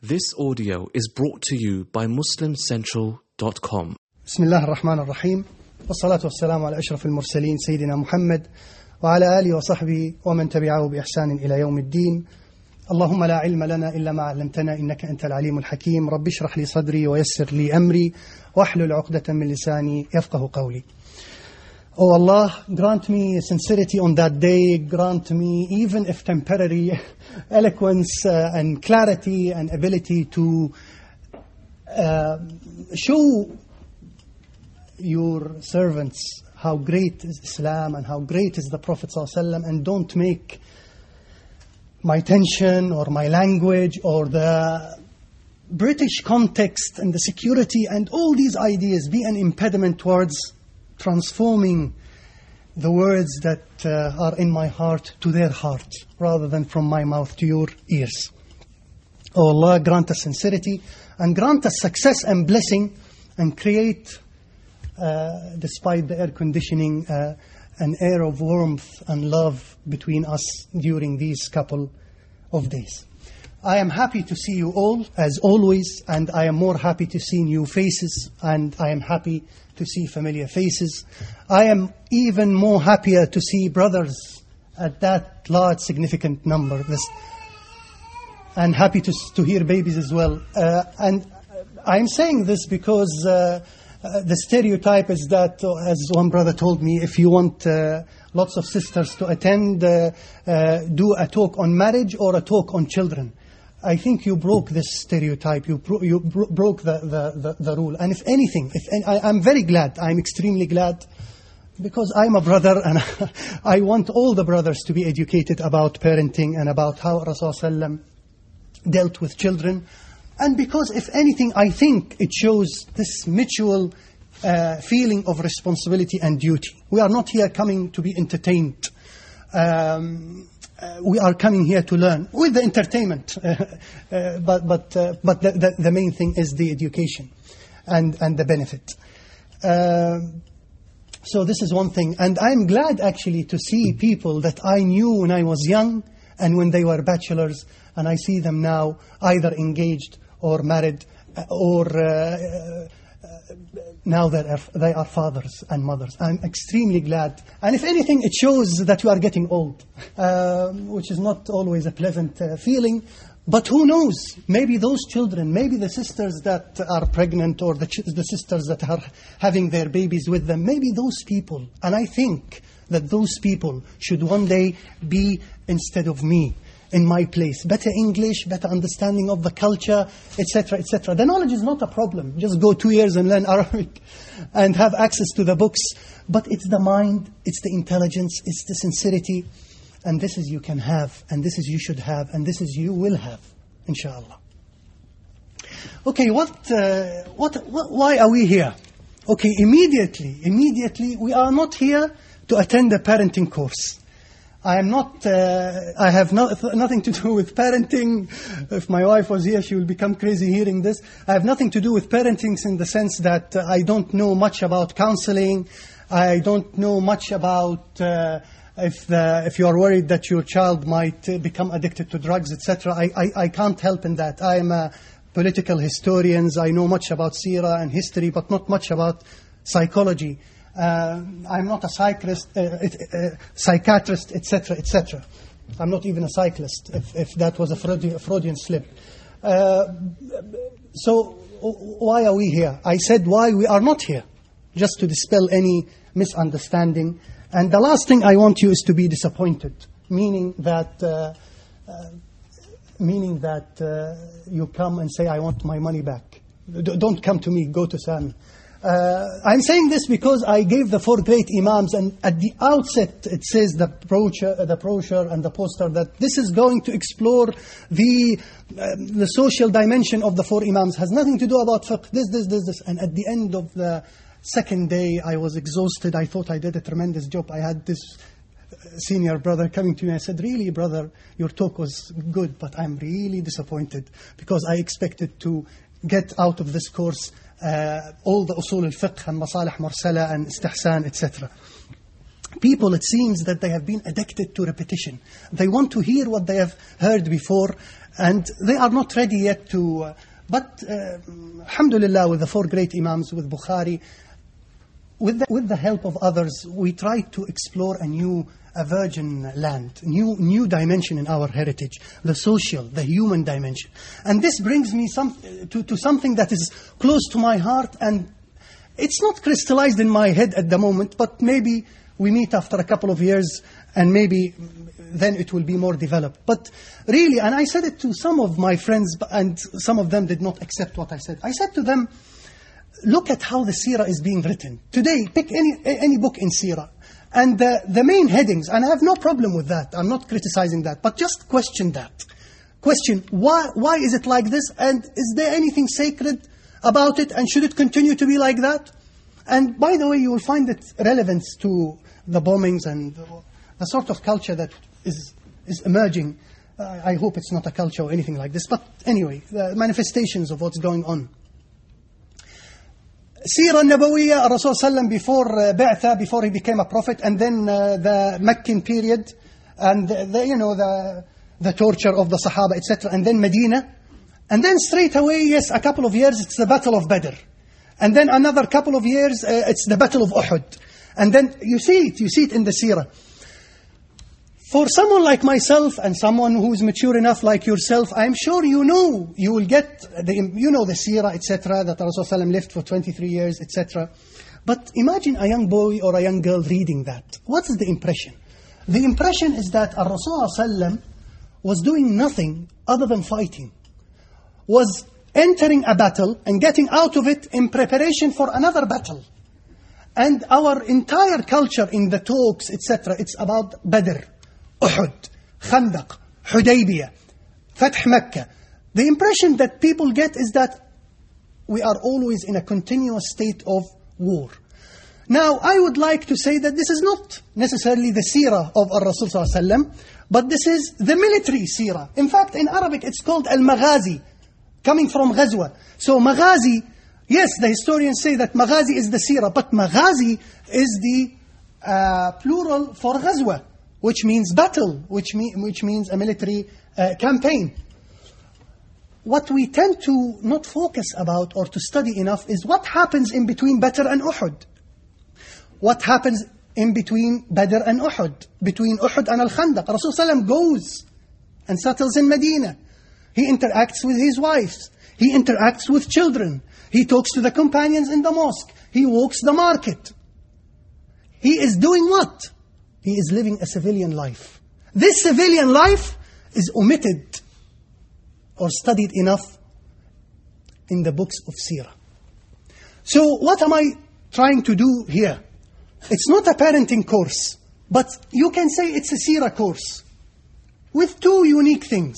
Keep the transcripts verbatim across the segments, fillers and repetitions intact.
This audio is brought to you by muslim central dot com. بسم الله الرحمن الرحيم والصلاة والسلام على أشرف المرسلين سيدنا محمد وعلى آله وصحبه ومن تبعه بإحسان إلى يوم الدين. اللهم لا علم لنا إلا ما علمتنا إنك أنت العليم الحكيم. رب اشرح لي صدري ويسر لي أمري واحلل عقدة من لساني يفقه قولي. Oh Allah, grant me sincerity on that day, grant me, even if temporary, eloquence uh, and clarity and ability to uh, show your servants how great is Islam and how great is the Prophet ﷺ, and don't make my tension or my language or the British context and the security and all these ideas be an impediment towards transforming the words that uh, are in my heart to their heart, rather than from my mouth to your ears. Oh Allah, grant us sincerity and grant us success and blessing, and create, uh, despite the air conditioning, uh, an air of warmth and love between us during these couple of days. I am happy to see you all, as always, and I am more happy to see new faces, and I am happy to see familiar faces. I am even more happier to see brothers at that large, significant number, this, and happy to to hear babies as well. Uh, and I'm saying this because uh, uh, the stereotype is that, uh, as one brother told me, if you want uh, lots of sisters to attend, uh, uh, do a talk on marriage or a talk on children. I think you broke this stereotype. You bro- you bro- broke the, the, the, the rule. And if anything, if any, I, I'm very glad. I'm extremely glad, because I'm a brother, and I want all the brothers to be educated about parenting and about how Rasulullah dealt with children. And because, if anything, I think it shows this mutual uh, feeling of responsibility and duty. We are not here coming to be entertained. Um, Uh, we are coming here to learn with the entertainment, uh, uh, but but uh, but the, the, the main thing is the education and and the benefit. Uh, so this is one thing, and I'm glad actually to see people that I knew when I was young and when they were bachelors, and I see them now either engaged or married, uh, or uh, uh, now they are, they are fathers and mothers. I'm extremely glad. And if anything, it shows that you are getting old, uh, which is not always a pleasant uh, feeling. But who knows? Maybe those children, maybe the sisters that are pregnant, or the, ch- the sisters that are having their babies with them, maybe those people. And I think that those people should one day be instead of me, in my place. Better English, better understanding of the culture, et cetera, et cetera. The knowledge is not a problem. Just go two years and learn Arabic and have access to the books. But it's the mind, it's the intelligence, it's the sincerity. And this is you can have, and this is you should have, and this is you will have, inshallah. Okay, what, uh, what, what, why are we here? Okay, immediately, immediately, we are not here to attend a parenting course. I am not, uh, I have no, nothing to do with parenting. If my wife was here, she will become crazy hearing this. I have nothing to do with parenting in the sense that uh, I don't know much about counseling. I don't know much about uh, if the, if you are worried that your child might uh, become addicted to drugs, et cetera. I, I, I can't help in that. I am a political historian. I know much about seerah and history, but not much about psychology. Uh, I'm not a psychiatrist, uh, uh, psychiatrist, et cetera, et cetera. I'm not even a cyclist, if, if that was a Freudian, Freudian slip. Uh, so, why are we here? I said why we are not here, just to dispel any misunderstanding. And the last thing I want you is to be disappointed, meaning that, uh, uh, meaning that uh, you come and say, I want my money back. D- don't come to me, go to Sami. Uh, I'm saying this because I gave the four great imams, and at the outset it says the brochure, the brochure and the poster that this is going to explore the uh, the social dimension of the four imams. Has nothing to do about fiqh, this, this, this, this. And at the end of the second day, I was exhausted. I thought I did a tremendous job. I had this senior brother coming to me. I said, really, brother, your talk was good, but I'm really disappointed because I expected to get out of this course Uh, all the usul al-fiqh and masalih mursala and istihsan, et cetera. People, it seems that they have been addicted to repetition. They want to hear what they have heard before, And they are not ready yet to... Uh, but, uh, alhamdulillah, with the four great Imams, with Bukhari, with the, with the help of others, we try to explore a new, a virgin land, new new dimension in our heritage, the social, the human dimension. And this brings me some, to, to something that is close to my heart, and it's not crystallized in my head at the moment, but maybe we meet after a couple of years, and maybe then it will be more developed. But really, and I said it to some of my friends, and some of them did not accept what I said. I said to them, look at how the seerah is being written. Today, pick any any book in seerah. And the, the main headings, and I have no problem with that. I'm not criticizing that. But just question that. Question, why why is it like this? And is there anything sacred about it? And should it continue to be like that? And by the way, you will find it relevance to the bombings and the, the sort of culture that is is emerging. Uh, I hope it's not a culture or anything like this. But anyway, the manifestations of what's going on. Seerah Nabawiyya, Rasul Sallam before uh, Ba'tha, before he became a prophet, and then uh, the Meccan period, and the, the, you know the the torture of the Sahaba, et cetera, and then Medina, and then straight away, yes, a couple of years, it's the Battle of Badr, and then another couple of years, uh, it's the Battle of Uhud, and then you see it, you see it in the Seerah. For someone like myself and someone who is mature enough like yourself, I'm sure you know, you will get, the, you know the seerah, et cetera, that Rasulullah lived for twenty-three years, et cetera. But imagine a young boy or a young girl reading that. What is the impression? The impression is that Rasulullah was doing nothing other than fighting. Was entering a battle and getting out of it in preparation for another battle. And our entire culture in the talks, et cetera, it's about Badr, Uhud, Khandaq, Hudaybiyah, Fath Makkah. The impression that people get is that we are always in a continuous state of war. Now, I would like to say that this is not necessarily the seerah of Ar-Rasul sallallahu alaihi wasallam, but this is the military seerah. In fact, in Arabic, it's called al-Maghazi, coming from Ghazwa. So, Maghazi, yes, the historians say that Maghazi is the seerah, but Maghazi is the uh, plural for Ghazwa, which means battle, which, mean, which means a military uh, campaign. What we tend to not focus about or to study enough is what happens in between Badr and Uhud. What happens in between Badr and Uhud, between Uhud and Al-Khandaq. Rasul Sallam goes and settles in Medina. He interacts with his wives. He interacts with children. He talks to the companions in the mosque. He walks the market. He is doing what? He is living a civilian life. This civilian life is omitted or studied enough in the books of Seerah. So what am I trying to do here? It's not a parenting course, but you can say it's a Seerah course with two unique things.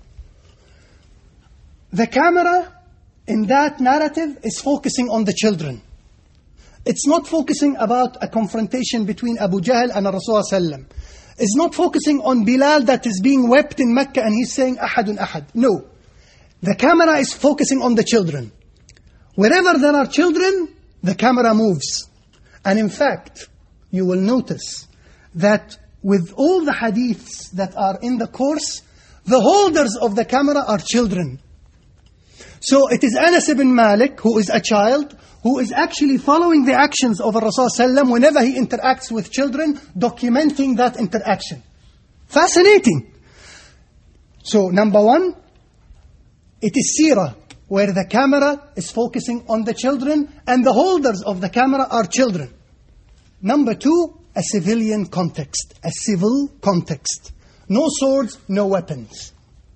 The camera in that narrative is focusing on the children. It's not focusing about a confrontation between Abu Jahl and Rasulullah sallam. It's not focusing on Bilal that is being wept in Mecca and he's saying Ahadun Ahad. No. The camera is focusing on the children. Wherever there are children, the camera moves. And in fact, you will notice that with all the hadiths that are in the course, the holders of the camera are children. So it is Anas ibn Malik, who is a child, who is actually following the actions of Rasul sallam whenever he interacts with children, documenting that interaction. Fascinating. So number one, it is seerah, where the camera is focusing on the children, and the holders of the camera are children. Number two, a civilian context, a civil context. No swords, no weapons.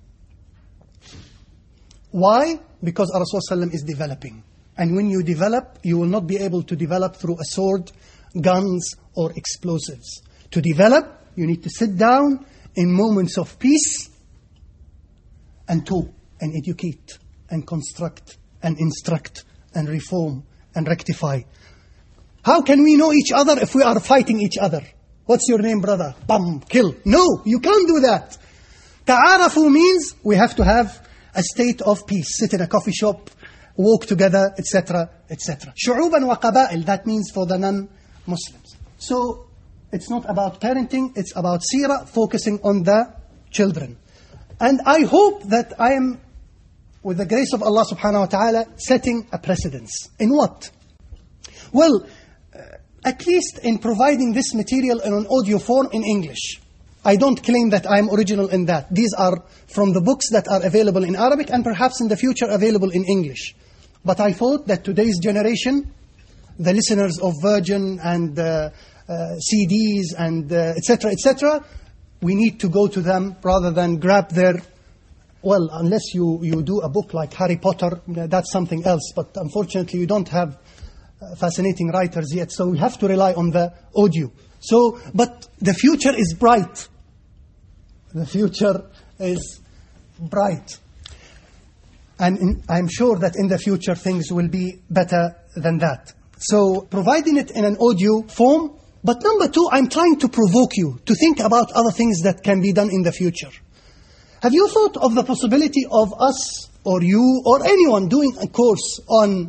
Why? Because Rasul sallam is developing. And when you develop, you will not be able to develop through a sword, guns, or explosives. To develop, you need to sit down in moments of peace and talk and educate and construct and instruct and reform and rectify. How can we know each other if we are fighting each other? What's your name, brother? Bam, kill. No, you can't do that. Ta'arafu means we have to have a state of peace. Sit in a coffee shop, walk together, et cetera, et cetera. Shu'uban wa qaba'il, that means for the non-Muslims. So, it's not about parenting, it's about seerah, focusing on the children. And I hope that I am, with the grace of Allah subhanahu wa ta'ala, setting a precedence. In what? Well, uh, at least in providing this material in an audio form in English. I don't claim that I am original in that. These are from the books that are available in Arabic and perhaps in the future available in English. But I thought that today's generation, the listeners of Virgin and uh, uh, C Ds and uh, et cetera, et cetera, we need to go to them rather than grab their, well, unless you, you do a book like Harry Potter, that's something else. But unfortunately, you don't have uh, fascinating writers yet, so we have to rely on the audio. So, but the future is bright. The future is bright. And in, I'm sure that in the future things will be better than that. So, providing it in an audio form. But number two, I'm trying to provoke you to think about other things that can be done in the future. Have you thought of the possibility of us or you or anyone doing a course on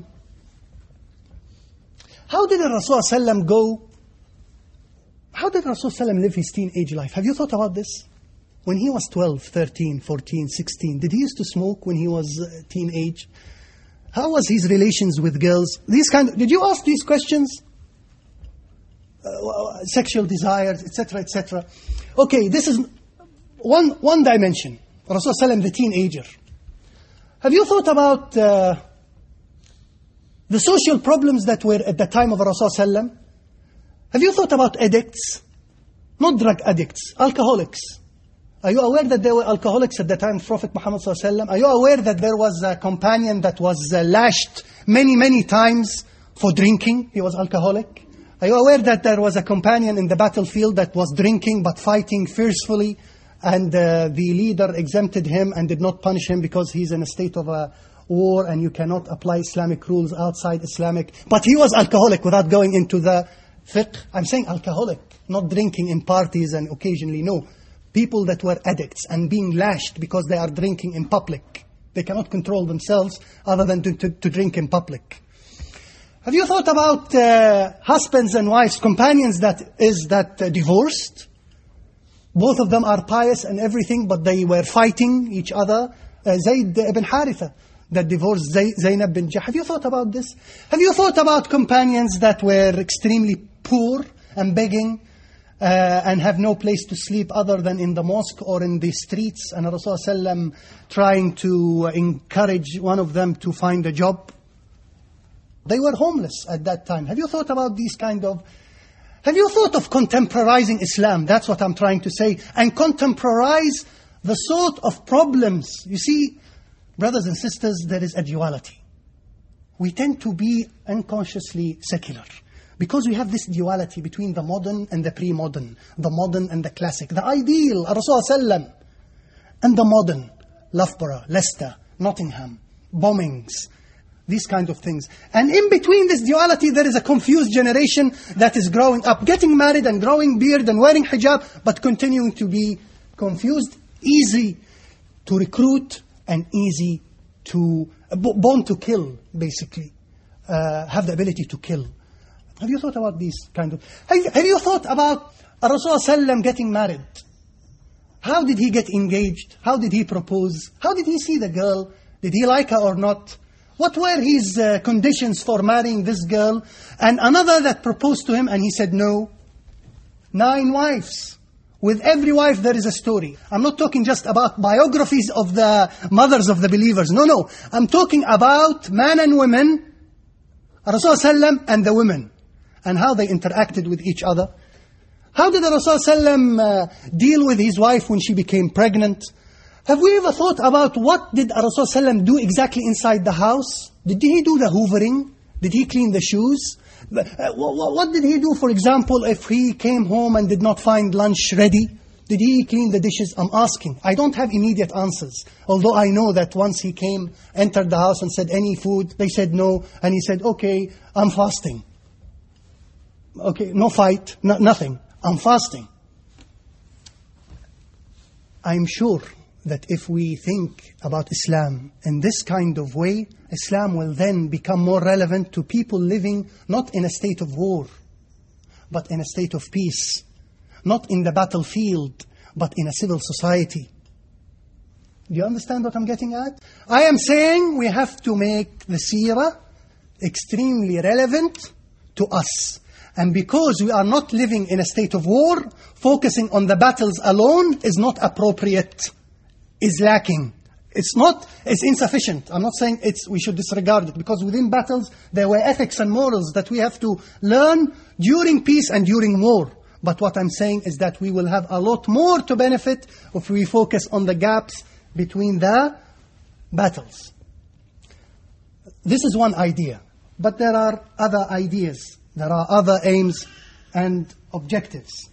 how did Rasul sallam go, how did Rasul sallam live his teenage life? Have you thought about this? When he was twelve, thirteen, fourteen, sixteen, did he used to smoke when he was uh, teenage? How was his relations with girls? These kind of, did you ask these questions? Uh, sexual desires, et cetera, et cetera. Okay, this is one one dimension. Rasul sallam, the teenager. Have you thought about uh, the social problems that were at the time of Rasul sallam? Have you thought about addicts? Not drug addicts, alcoholics. Are you aware that there were alcoholics at the time of Prophet Muhammad sallallahu alaihi wasallam? Are you aware that there was a companion that was uh, lashed many, many times for drinking? He was alcoholic. Are you aware that there was a companion in the battlefield that was drinking but fighting fiercely, and uh, the leader exempted him and did not punish him because he's in a state of a war and you cannot apply Islamic rules outside Islamic. But he was alcoholic without going into the fiqh. I'm saying alcoholic, not drinking in parties and occasionally, no. People that were addicts and being lashed because they are drinking in public. They cannot control themselves other than to, to, to drink in public. Have you thought about uh, husbands and wives, companions that is that uh, divorced? Both of them are pious and everything, but they were fighting each other. Uh, Zayd ibn Haritha that divorced Zay, Zaynab bin Jahsh. Have you thought about this? Have you thought about companions that were extremely poor and begging uh, and have no place to sleep other than in the mosque or in the streets, and Rasulullah sallam trying to encourage one of them to find a job? They were homeless at that time. Have you thought about these kind of... Have you thought of contemporizing Islam? That's what I'm trying to say. And contemporize the sort of problems. You see, brothers and sisters, there is a duality. We tend to be unconsciously secular because we have this duality between the modern and the pre-modern, the modern and the classic, the ideal, Rasulullah sallam, and the modern, Loughborough, Leicester, Nottingham, bombings, these kind of things. And in between this duality, there is a confused generation that is growing up, getting married and growing beard and wearing hijab, but continuing to be confused, easy to recruit and easy to, born to kill, basically, uh, have the ability to kill. Have you thought about these kind of... Have, have you thought about Rasulullah sallam getting married? How did he get engaged? How did he propose? How did he see the girl? Did he like her or not? What were his uh, conditions for marrying this girl? And another that proposed to him and he said no. Nine wives. With every wife there is a story. I'm not talking just about biographies of the mothers of the believers. No, no. I'm talking about men and women, Rasulullah sallam and the women, and how they interacted with each other. How did Rasulullah sallam uh, deal with his wife when she became pregnant? Have we ever thought about what did Rasulullah sallam do exactly inside the house? Did he do the hoovering? Did he clean the shoes? What did he do, for example, if he came home and did not find lunch ready? Did he clean the dishes? I'm asking. I don't have immediate answers. Although I know that once he came, entered the house and said, any food? They said no. And he said, okay, I'm fasting. Okay, no fight, no, nothing. I'm fasting. I'm sure that if we think about Islam in this kind of way, Islam will then become more relevant to people living not in a state of war, but in a state of peace. Not in the battlefield, but in a civil society. Do you understand what I'm getting at? I am saying we have to make the seerah extremely relevant to us. And because we are not living in a state of war, focusing on the battles alone is not appropriate, is lacking. It's not, it's insufficient. I'm not saying it's we should disregard it, because within battles there were ethics and morals that we have to learn during peace and during war. But what I'm saying is that we will have a lot more to benefit if we focus on the gaps between the battles. This is one idea. But there are other ideas. There are other aims and objectives.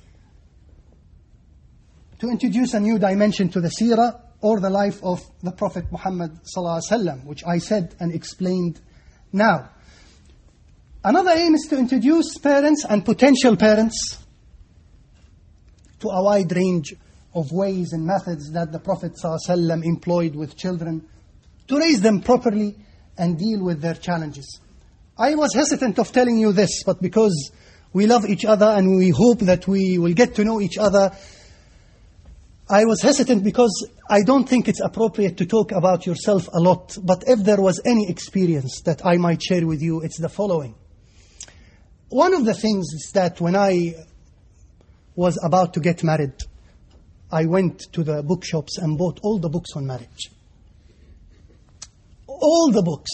To introduce a new dimension to the seerah, or the life of the Prophet Muhammad sallallahu alaihi wasallam, which I said and explained now. Another aim is to introduce parents and potential parents to a wide range of ways and methods that the Prophet sallallahu alaihi wasallam employed with children to raise them properly and deal with their challenges. I was hesitant of telling you this, but because we love each other and we hope that we will get to know each other, I was hesitant because I don't think it's appropriate to talk about yourself a lot. But if there was any experience that I might share with you, it's the following. One of the things is that when I was about to get married, I went to the bookshops and bought all the books on marriage. All the books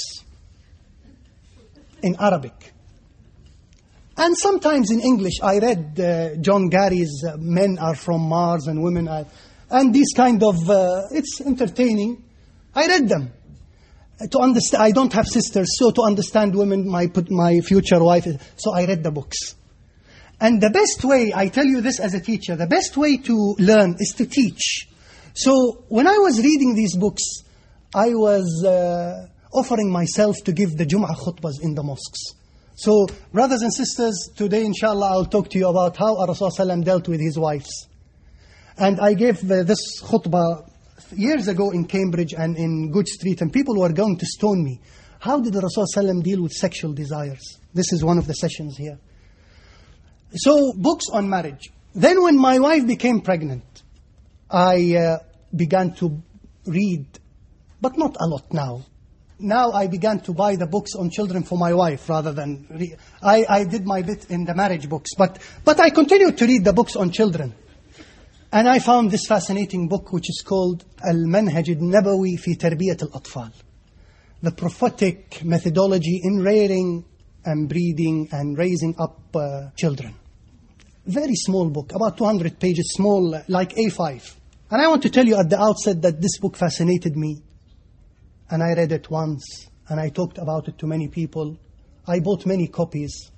in Arabic. And sometimes in English. I read uh, John Gary's uh, Men Are From Mars and Women Are... And these kind of... Uh, it's entertaining. I read them. Uh, to understand, I don't have sisters, so to understand women, my, put my future wife... So I read the books. And the best way, I tell you this as a teacher, the best way to learn is to teach. So when I was reading these books, I was uh, offering myself to give the Jum'ah khutbahs in the mosques. So, brothers and sisters, today, inshallah, I'll talk to you about how Rasulullah dealt with his wives. And I gave uh, this khutbah years ago in Cambridge and in Good Street, and people were going to stone me. How did Rasulullah deal with sexual desires? This is one of the sessions here. So, books on marriage. Then when my wife became pregnant, I uh, began to read, but not a lot now. Now I began to buy the books on children for my wife rather than... Re- I, I did my bit in the marriage books, but, but I continued to read the books on children. And I found this fascinating book which is called Al-Manhaj al-Nabawi fi Tarbiyat al-Atfal. The prophetic methodology in rearing and breeding and raising up uh, children. Very small book, about two hundred pages, small, like A five. And I want to tell you at the outset that this book fascinated me. And I read it once, and I talked about it to many people. I bought many copies,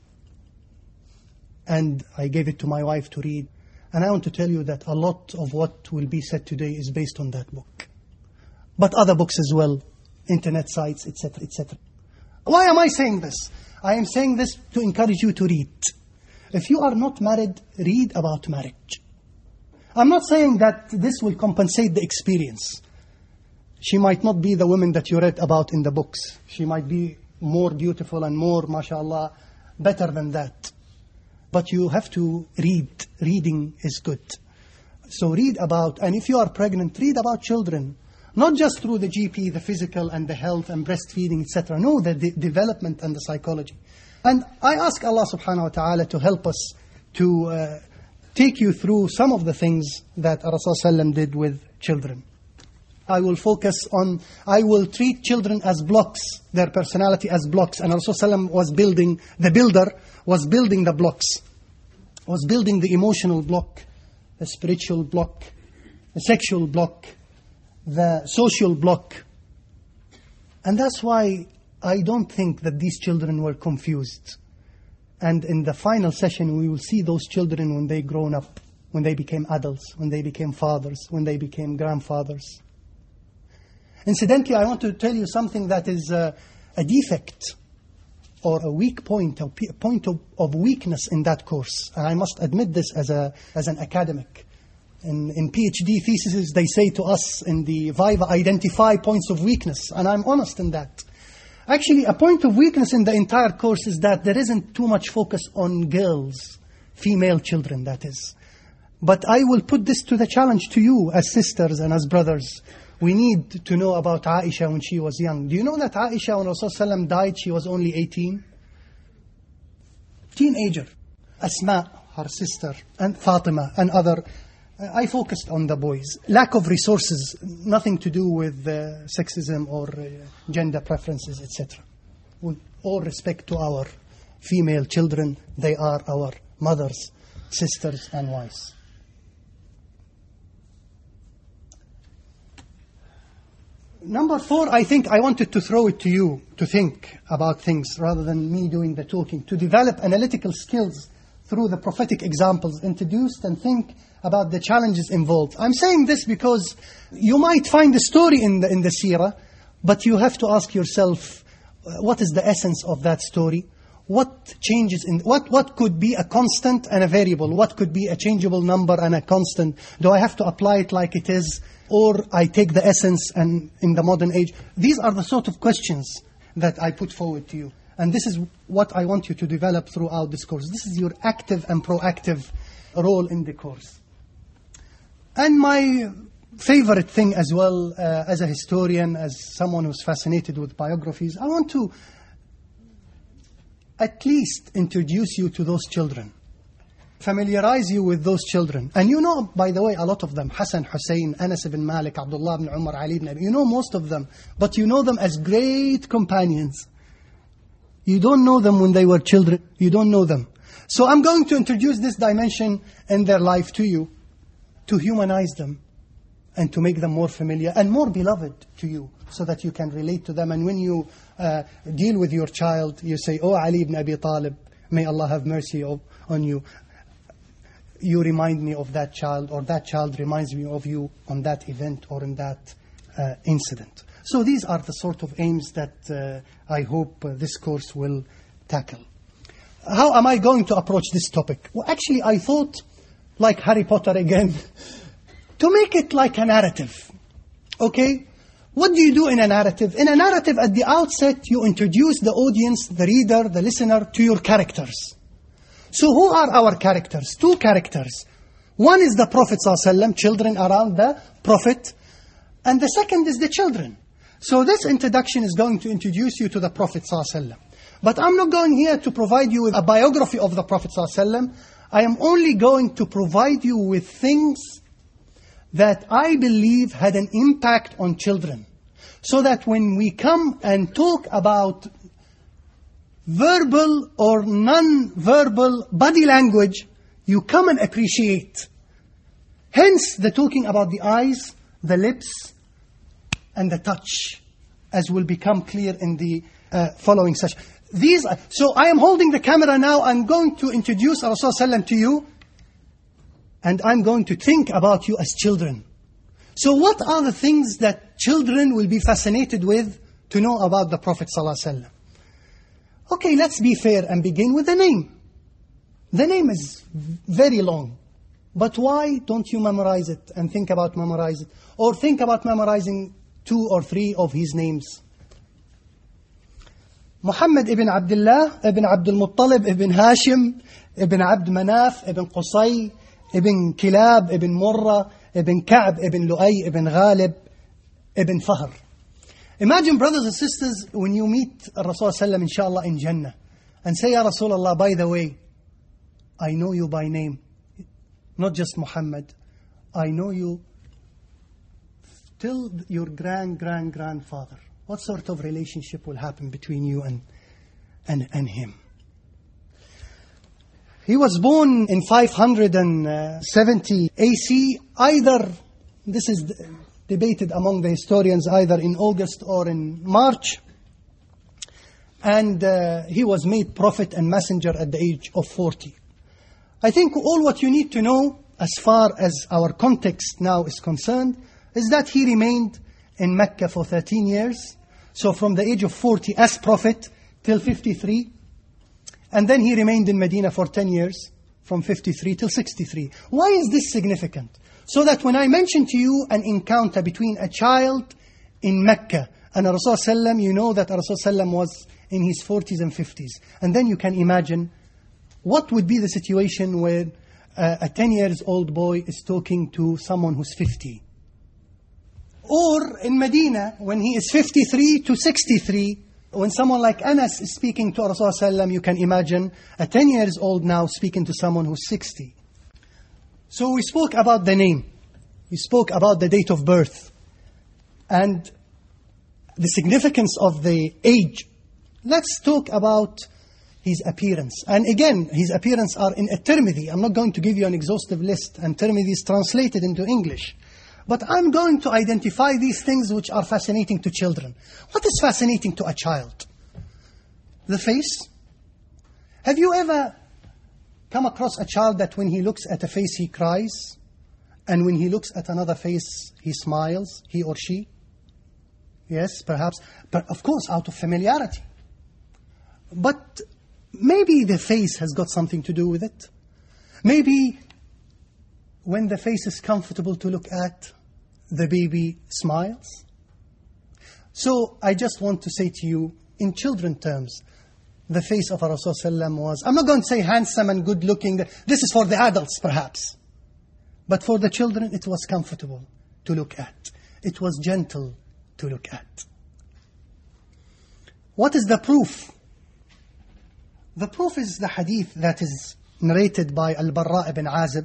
and I gave it to my wife to read. And I want to tell you that a lot of what will be said today is based on that book. But other books as well, internet sites, et cetera, et cetera. Why am I saying this? I am saying this to encourage you to read. If you are not married, read about marriage. I'm not saying that this will compensate the experience. She might not be the woman that you read about in the books. She might be more beautiful and more, mashallah, better than that. But you have to read. Reading is good. So read about, and if you are pregnant, read about children. Not just through the G P, the physical and the health and breastfeeding, et cetera. No, the de- development and the psychology. And I ask Allah subhanahu wa ta'ala to help us to uh, take you through some of the things that Rasulullah did with children. I will focus on, I will treat children as blocks, their personality as blocks. And Rasulullah was building, the builder was building the blocks, was building the emotional block, the spiritual block, the sexual block, the social block. And that's why I don't think that these children were confused. And in the final session, we will see those children when they grown up, when they became adults, when they became fathers, when they became grandfathers. Incidentally, I want to tell you something that is a, a defect or a weak point, a point of, of weakness in that course. And I must admit this as a as an academic. In, in PhD theses, they say to us in the Viva, identify points of weakness. And I'm honest in that. Actually, a point of weakness in the entire course is that there isn't too much focus on girls, female children, that is. But I will put this to the challenge to you as sisters and as brothers. We need to know about Aisha when she was young. Do you know that Aisha, when Rasulullah died, she was only eighteen? Teenager. Asma, her sister, and Fatima, and other. Uh, I focused on the boys. Lack of resources, nothing to do with uh, sexism or uh, gender preferences, et cetera. With all respect to our female children, they are our mothers, sisters, and wives. Number four, I think I wanted to throw it to you to think about things rather than me doing the talking, to develop analytical skills through the prophetic examples introduced and think about the challenges involved. I'm saying this because you might find a story in the, in the seerah, but you have to ask yourself, uh, what is the essence of that story? What changes in, what, what could be a constant and a variable? What could be a changeable number and a constant? Do I have to apply it like it is? Or I take the essence and in the modern age? These are the sort of questions that I put forward to you. And this is what I want you to develop throughout this course. This is your active and proactive role in the course. And my favorite thing as well, uh, as a historian, as someone who's fascinated with biographies, I want to at least introduce you to those children. Familiarize you with those children. And you know, by the way, a lot of them. Hassan, Hussein, Anas ibn Malik, Abdullah ibn Umar, Ali ibn Abi. You know most of them. But you know them as great companions. You don't know them when they were children. You don't know them. So I'm going to introduce this dimension in their life to you, to humanize them, and to make them more familiar and more beloved to you, so that you can relate to them. And when you uh, deal with your child, you say, "Oh, Ali ibn Abi Talib, may Allah have mercy of, on you. You remind me of that child," or that child reminds me of you on that event or in that uh, incident. So these are the sort of aims that uh, I hope uh, this course will tackle. How am I going to approach this topic? Well, actually, I thought, like Harry Potter again, to make it like a narrative. Okay? What do you do in a narrative? In a narrative, at the outset, you introduce the audience, the reader, the listener, to your characters. So who are our characters? Two characters. One is the Prophet ﷺ, children around the Prophet. And the second is the children. So this introduction is going to introduce you to the Prophet ﷺ. But I'm not going here to provide you with a biography of the Prophet ﷺ. I am only going to provide you with things that I believe had an impact on children. So that when we come and talk about verbal or non-verbal body language, you come and appreciate. Hence the talking about the eyes, the lips, and the touch, as will become clear in the uh, following session. These are, so I am holding the camera now. I'm going to introduce Rasulullah to you, and I'm going to think about you as children. So what are the things that children will be fascinated with to know about the Prophet ﷺ? Okay, let's be fair and begin with the name. The name is very long. But why don't you memorize it and think about memorize it? Or think about memorizing two or three of his names. Muhammad ibn Abdullah, ibn Abdul Muttalib, ibn Hashim, ibn Abd Manaf, ibn Qusay, ibn Kilab, ibn Murrah, ibn Ka'b, ibn Lu'ay, ibn Ghalib, ibn Fahr. Imagine, brothers and sisters, when you meet Rasulullah sallam, inshallah, in Jannah, and say, Ya Rasulullah, by the way, I know you by name. Not just Muhammad. I know you till your grand-grand-grandfather. What sort of relationship will happen between you and, and, and him? He was born in five hundred seventy A C. Either, this is debated among the historians, either in August or in March. And uh, he was made prophet and messenger at the age of forty. I think all what you need to know as far as our context now is concerned is that he remained in Mecca for thirteen years. So from the age of forty as prophet till fifty-three. And then he remained in Medina for ten years, from fifty-three till sixty-three. Why is this significant? So that when I mention to you an encounter between a child in Mecca and Rasulullah sallam, you know that Rasulullah sallam was in his forties and fifties. And then you can imagine what would be the situation where uh, a ten years old boy is talking to someone who's fifty. Or in Medina, when he is fifty-three to sixty-three, when someone like Anas is speaking to Rasulullah, you can imagine a ten years old now speaking to someone who's sixty. So we spoke about the name. We spoke about the date of birth. And the significance of the age. Let's talk about his appearance. And again, his appearance are in At-Tirmidhi. I'm not going to give you an exhaustive list. And Tirmidhi is translated into English. But I'm going to identify these things which are fascinating to children. What is fascinating to a child? The face. Have you ever come across a child that when he looks at a face he cries, and when he looks at another face he smiles, he or she? Yes, perhaps. But of course, out of familiarity. But maybe the face has got something to do with it. Maybe when the face is comfortable to look at, the baby smiles. So I just want to say to you, in children terms, the face of Rasulullah was, I'm not going to say handsome and good looking. This is for the adults perhaps. But for the children, it was comfortable to look at. It was gentle to look at. What is the proof? The proof is the hadith that is narrated by Al-Barra ibn Azib,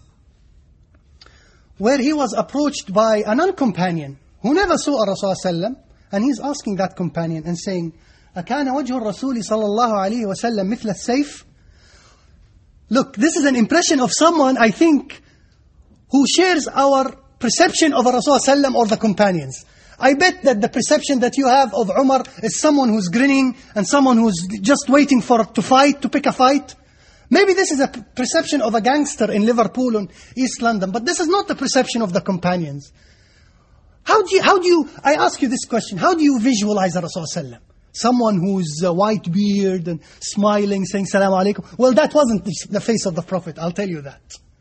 where he was approached by a non-companion who never saw a Rasulullah, and he's asking that companion and saying, أَكَانَ وَجْهُ الرَّسُولِ صَلَّى اللَّهُ عَلَيْهِ وَسَلَّمْ مِثْلَ السَّيْفِ. Look, this is an impression of someone, I think, who shares our perception of a Rasulullah or the companions. I bet that the perception that you have of Umar is someone who's grinning and someone who's just waiting for to fight, to pick a fight. Maybe this is a perception of a gangster in Liverpool and East London, but this is not the perception of the companions. How do you, how do you, I ask you this question, how do you visualize a Rasulullah? Someone who's a white beard and smiling, saying Salaam alaikum. Well, that wasn't the face of the Prophet, I'll tell you that.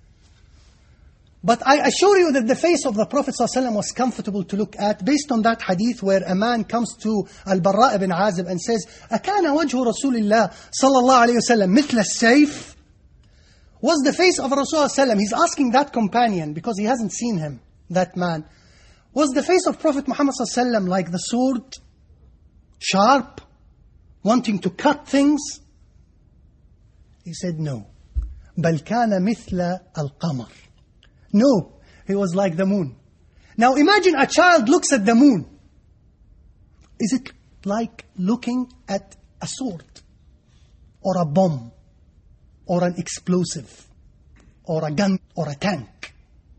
But I assure you that the face of the Prophet ﷺ was comfortable to look at, based on that hadith where a man comes to Al-Barra ibn Azib and says, أَكَانَ وَجْهُ رَسُولِ اللَّهِ صَلَّى اللَّهُ عَلَيْهِ وَسَلَّمْ مِثْلَ السَّيْفِ. Was the face of Rasulullah ﷺ, he's asking that companion because he hasn't seen him, that man. Was the face of Prophet Muhammad ﷺ like the sword? Sharp? Wanting to cut things? He said, no. بَلْ كَانَ مِثْلَ الْقَمَرِ. No, he was like the moon. Now imagine a child looks at the moon. Is it like looking at a sword? Or a bomb? Or an explosive? Or a gun? Or a tank?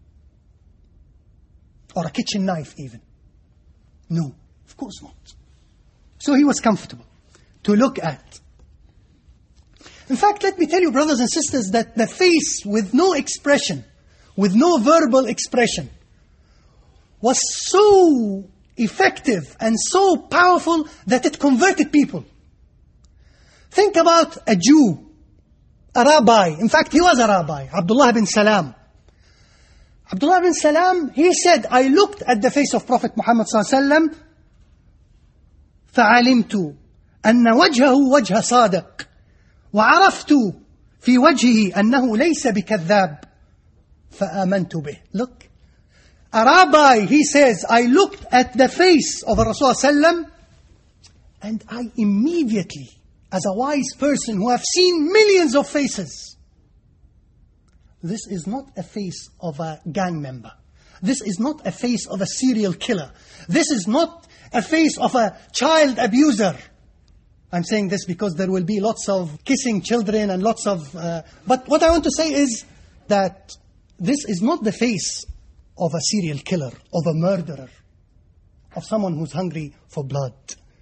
Or a kitchen knife even? No, of course not. So he was comfortable to look at. In fact, let me tell you, brothers and sisters, that the face with no expression, with no verbal expression, was so effective and so powerful that it converted people. Think about a Jew, a rabbi. In fact, he was a rabbi, Abdullah ibn Salam. Abdullah ibn Salam, he said, I looked at the face of Prophet Muhammad sallallahu alaihi wasallam, فعلمت أن وجهه وجه صادق وعرفت في وجهه أنه ليس بكذاب فآمنت به. Look, a rabbi, he says, I looked at the face of Rasulullah sallam, and I immediately, as a wise person who have seen millions of faces, this is not a face of a gang member. This is not a face of a serial killer. This is not a face of a child abuser. I'm saying this because there will be lots of kissing children and lots of... Uh, but what I want to say is that this is not the face of a serial killer, of a murderer, of someone who's hungry for blood.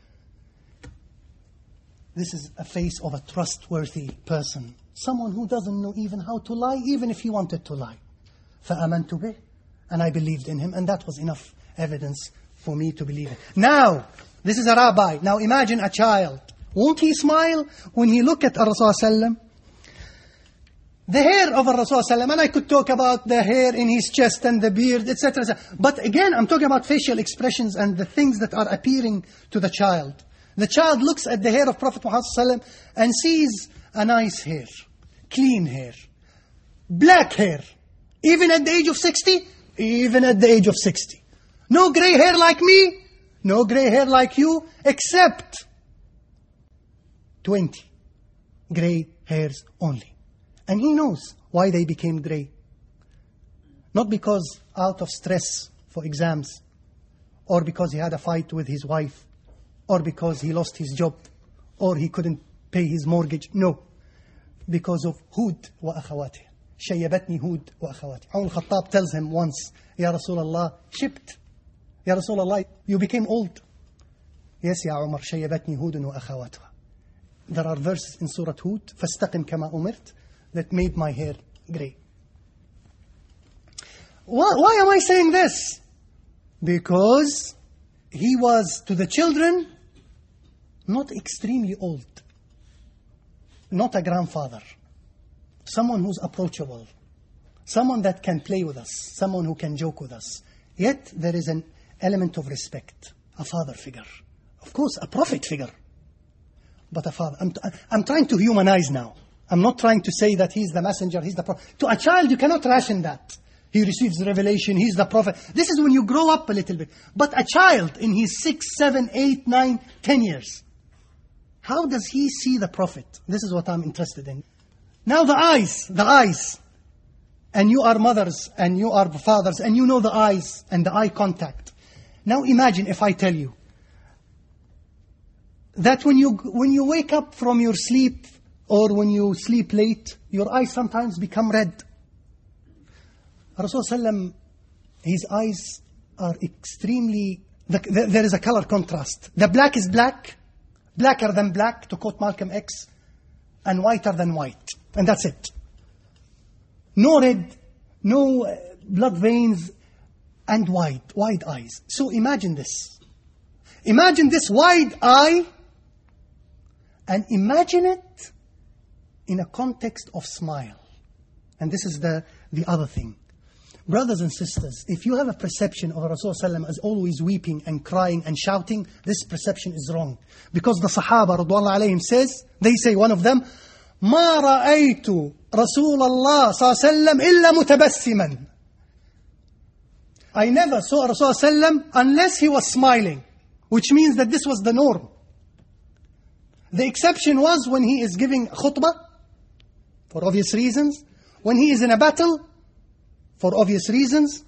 This is a face of a trustworthy person. Someone who doesn't know even how to lie, even if he wanted to lie. فَآمَنْتُ بِهِ. And I believed in him, and that was enough evidence for me to believe it. Now, this is a rabbi. Now imagine a child. Won't he smile when he look at Rasulullah sallam? The hair of Rasulullah sallam, and I could talk about the hair in his chest and the beard, et cetera. But again, I'm talking about facial expressions and the things that are appearing to the child. The child looks at the hair of Prophet Muhammad sallam and sees a nice hair, clean hair, black hair. Even at the age of sixty? Even at the age of sixty. No gray hair like me, no gray hair like you, except twenty gray hairs only. And he knows why they became gray. Not because out of stress for exams, or because he had a fight with his wife, or because he lost his job, or he couldn't pay his mortgage. No. Because of Hud wa akhawatih. Shayyabatni Hud wa akhawatih. Umar al-Khattab tells him once, Ya Rasulullah, shipped. Ya Rasulullah, you became old. Yes, Ya Umar, shayyabatni Hud wa akhawatih. There are verses in Surah Hud, فَاسْتَقِمْ كَمَا أُمِرْتَ, that made my hair grey. Why, why am I saying this? Because he was, to the children, not extremely old. Not a grandfather. Someone who's approachable. Someone that can play with us. Someone who can joke with us. Yet there is an element of respect. A father figure. Of course, a prophet figure. But a father. I'm, I'm trying to humanize now. I'm not trying to say that he's the messenger, he's the prophet. To a child, you cannot ration that. He receives revelation, he's the prophet. This is when you grow up a little bit. But a child in his six, seven, eight, nine, ten years, how does he see the prophet? This is what I'm interested in. Now the eyes, the eyes. And you are mothers, and you are fathers, and you know the eyes and the eye contact. Now imagine if I tell you that when you when you wake up from your sleep, or when you sleep late, your eyes sometimes become red. Rasulullah sallam, his eyes are extremely, the, the, there is a color contrast. The black is black, blacker than black, to quote Malcolm X, and whiter than white. And that's it. No red, no uh, blood veins, and wide, wide eyes. So imagine this. Imagine this wide eye, and imagine it in a context of smile. And this is the, the other thing. Brothers and sisters, if you have a perception of Rasulullah as always weeping and crying and shouting, this perception is wrong. Because the Sahaba, radwanullah alayhim, says, they say, one of them, مَا رَأَيْتُ رَسُولَ اللَّهِ صَلَّى اللَّهُ عَلَيْهِ وَسَلَّمَ إِلَّا مُتَبَسِّمًا. I never saw Rasulullah unless he was smiling, which means that this was the norm. The exception was when he is giving khutbah, for obvious reasons. When he is in a battle, for obvious reasons.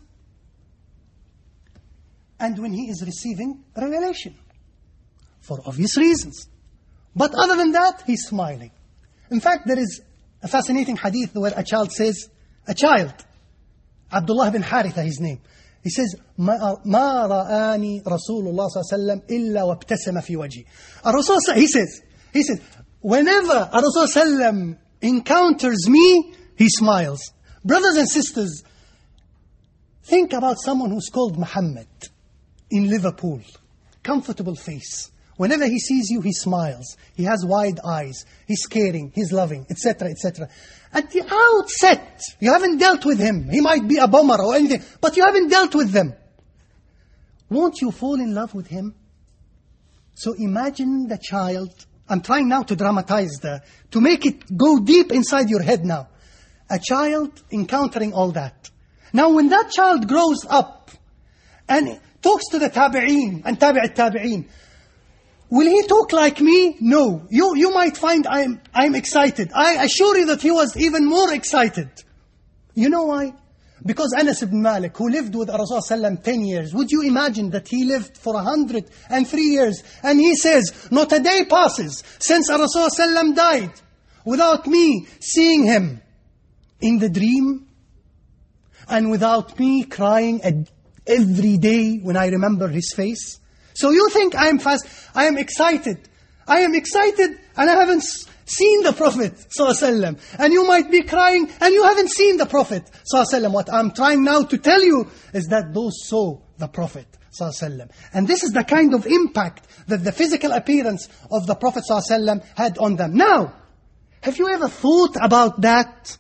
And when he is receiving revelation, for obvious reasons. But other than that, he's smiling. In fact, there is a fascinating hadith where a child says, a child, Abdullah bin Haritha, his name, he says, مَا رَآنِي رَسُولُ اللَّهِ صَلَّى اللَّهُ عَلَيْهِ وَسَلَّمَ إِلَّا وَابْتَسَمَ فِي وَجْهِهِ. Rasul, he says, he says, whenever Rasul sallam encounters me, he smiles. Brothers and sisters, think about someone who's called Muhammad in Liverpool. Comfortable face. Whenever he sees you, he smiles. He has wide eyes. He's caring. He's loving, et cetera, et cetera. At the outset, you haven't dealt with him. He might be a bomber or anything, but you haven't dealt with them. Won't you fall in love with him? So imagine the child. I'm trying now to dramatize the, to make it go deep inside your head now. A child encountering all that. Now when that child grows up and talks to the tabi'een and tabi'at tabi'een, will he talk like me? No. You you might find I'm I'm excited. I assure you that he was even more excited. You know why? Because Anas ibn Malik, who lived with Rasulullah ten years, would you imagine that he lived for one hundred three years? And he says, not a day passes since Rasulullah died without me seeing him in the dream, and without me crying every day when I remember his face. So you think I am fast, I am excited. I am excited and I haven't seen the Prophet ﷺ. And you might be crying and you haven't seen the Prophet ﷺ. What I'm trying now to tell you is that those saw the Prophet ﷺ. And this is the kind of impact that the physical appearance of the Prophet ﷺ had on them. Now, have you ever thought about that?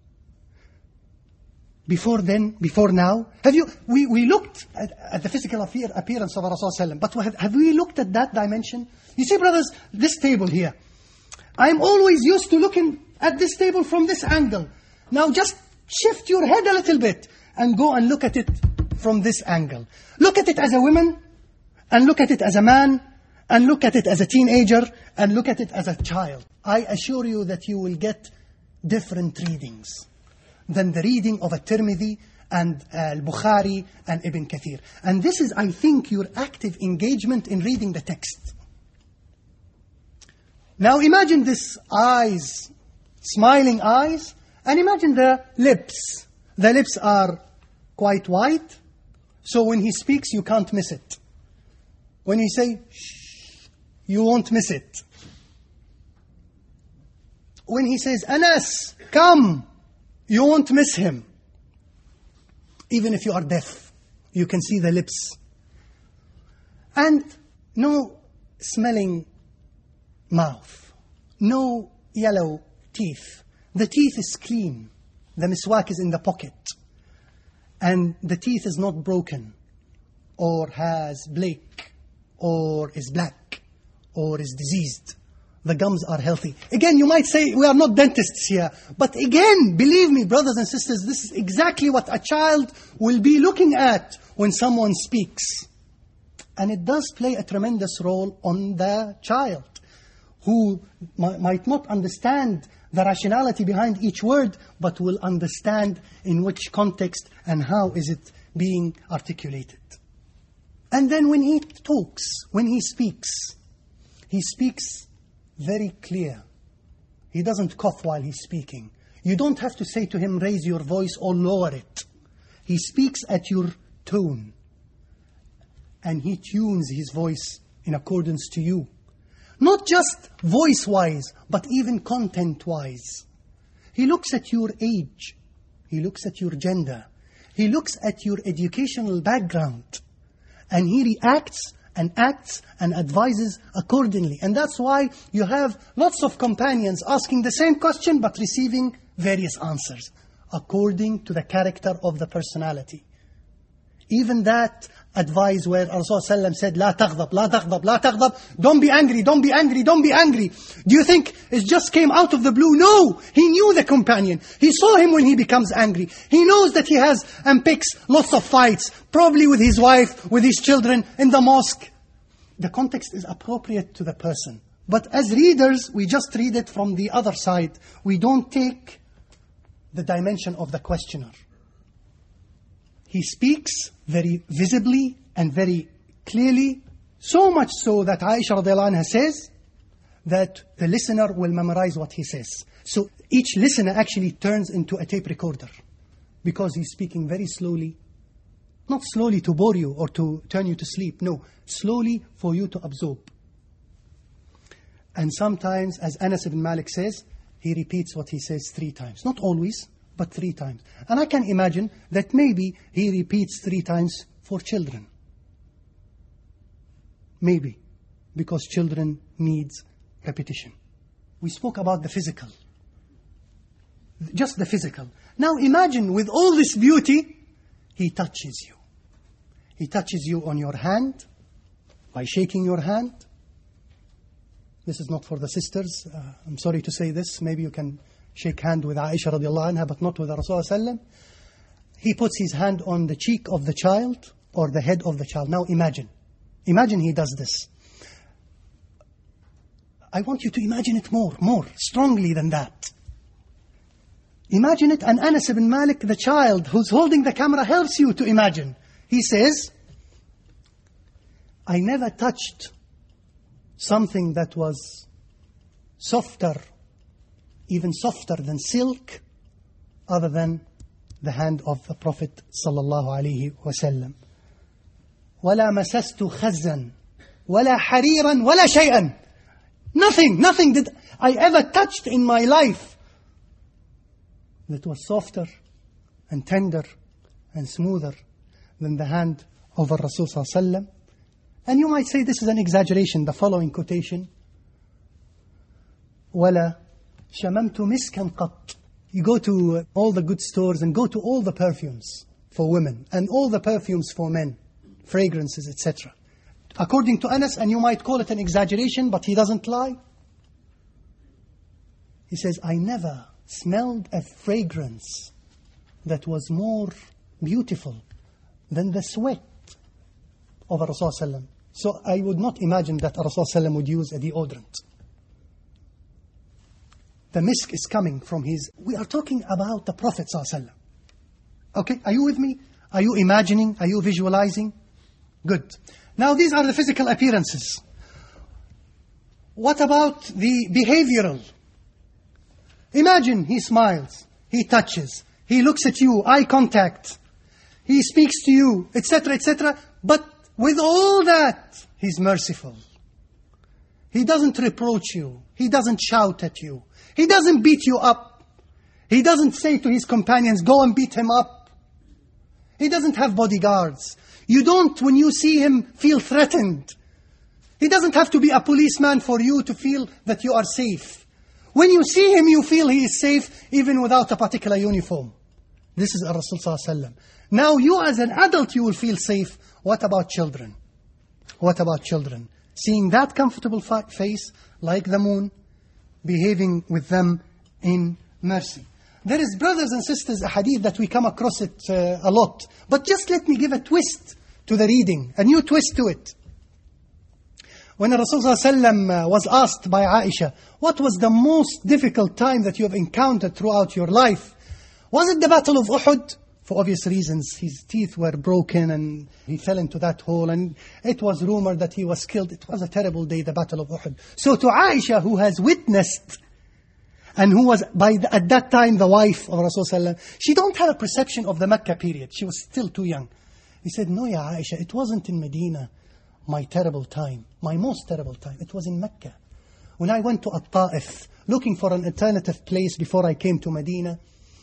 Before then, before now, have you? We, we looked at, at the physical appearance of Rasulullah, but have, have we looked at that dimension? You see, brothers, this table here, I'm always used to looking at this table from this angle. Now just shift your head a little bit and go and look at it from this angle. Look at it as a woman, and look at it as a man, and look at it as a teenager, and look at it as a child. I assure you that you will get different readings than the reading of a Tirmidhi and uh, Al-Bukhari and Ibn Kathir. And this is, I think, your active engagement in reading the text. Now imagine this eyes, smiling eyes, and imagine the lips. The lips are quite white, so when he speaks, you can't miss it. When he say, shh, you won't miss it. When he says, Anas, come, you won't miss him. Even if you are deaf, you can see the lips. And no smelling mouth, no yellow teeth. The teeth is clean. The miswak is in the pocket. And the teeth is not broken, or has bleak, or is black, or is diseased. The gums are healthy. Again, you might say, we are not dentists here. But again, believe me, brothers and sisters, this is exactly what a child will be looking at when someone speaks. And it does play a tremendous role on the child, who might not understand the rationality behind each word, but will understand in which context and how is it being articulated. And then when he talks, when he speaks, he speaks very clear. He doesn't cough while he's speaking. You don't have to say to him, raise your voice or lower it. He speaks at your tone. And he tunes his voice in accordance to you. Not just voice-wise, but even content-wise. He looks at your age. He looks at your gender. He looks at your educational background. And he reacts and acts and advises accordingly. And that's why you have lots of companions asking the same question but receiving various answers according to the character of the personality. Even that advice where Rasulullah said, La taghdab, la taghdab, la taghdab, don't be angry, don't be angry, don't be angry. Do you think it just came out of the blue? No! He knew the companion. He saw him when he becomes angry. He knows that he has and picks lots of fights, probably with his wife, with his children, in the mosque. The context is appropriate to the person. But as readers, we just read it from the other side. We don't take the dimension of the questioner. He speaks very visibly and very clearly, so much so that Aisha radiallahu anha says that the listener will memorize what he says. So each listener actually turns into a tape recorder because he's speaking very slowly. Not slowly to bore you or to turn you to sleep. No, slowly for you to absorb. And sometimes, as Anas ibn Malik says, he repeats what he says three times. Not always, but three times. And I can imagine that maybe he repeats three times for children. Maybe, because children needs repetition. We spoke about the physical. Just the physical. Now imagine with all this beauty, he touches you. He touches you on your hand by shaking your hand. This is not for the sisters. Uh, I'm sorry to say this. Maybe you can shake hand with Aisha radiallahu anha, but not with the Rasulullah sallam. He puts his hand on the cheek of the child or the head of the child. Now imagine. Imagine he does this. I want you to imagine it more, more strongly than that. Imagine it, and Anas ibn Malik, the child who's holding the camera, helps you to imagine. He says, I never touched something that was softer, even softer than silk, other than the hand of the Prophet sallallahu alaihi wasallam. وَلَا مَسَسْتُ خَزًّا وَلَا حَرِيرًا وَلَا شَيْئًا. Nothing, nothing did I ever touched in my life that was softer and tender and smoother than the hand of Rasul sallallahu alaihi wasallam. And you might say this is an exaggeration, the following quotation. وَلَا شَمَمْتُ مِسْكًا قَطْ. You go to all the good stores and go to all the perfumes for women and all the perfumes for men, fragrances, et cetera. According to Anas, and you might call it an exaggeration, but he doesn't lie. He says, I never smelled a fragrance that was more beautiful than the sweat of a Rasul sallam. So I would not imagine that a Rasul sallam would use a deodorant. The misk is coming from his... We are talking about the Prophet sallam. Okay, are you with me? Are you imagining? Are you visualizing? Good. Now these are the physical appearances. What about the behavioral? Imagine he smiles, he touches, he looks at you, eye contact, he speaks to you, et cetera, et cetera. But with all that, he's merciful. He doesn't reproach you. He doesn't shout at you. He doesn't beat you up. He doesn't say to his companions, go and beat him up. He doesn't have bodyguards. You don't, when you see him, feel threatened. He doesn't have to be a policeman for you to feel that you are safe. When you see him, you feel he is safe, even without a particular uniform. This is Rasul sallallahu alaihi wasallam. Now you as an adult, you will feel safe. What about children? What about children? Seeing that comfortable fa- face, like the moon, behaving with them in mercy. There is, brothers and sisters, a hadith that we come across it uh, a lot. But just let me give a twist to the reading, a new twist to it. When Rasulullah sallallahu alaihi wasallam was asked by Aisha, what was the most difficult time that you have encountered throughout your life? Was it the Battle of Uhud? For obvious reasons, his teeth were broken and he fell into that hole, and it was rumored that he was killed. It was a terrible day, the Battle of Uhud. So to Aisha, who has witnessed, and who was by the, at that time the wife of Rasulullah, she don't have a perception of the Mecca period. She was still too young. He said, no, ya Aisha, it wasn't in Medina, my terrible time, my most terrible time. It was in Mecca. When I went to At-Ta'if, looking for an alternative place before I came to Medina,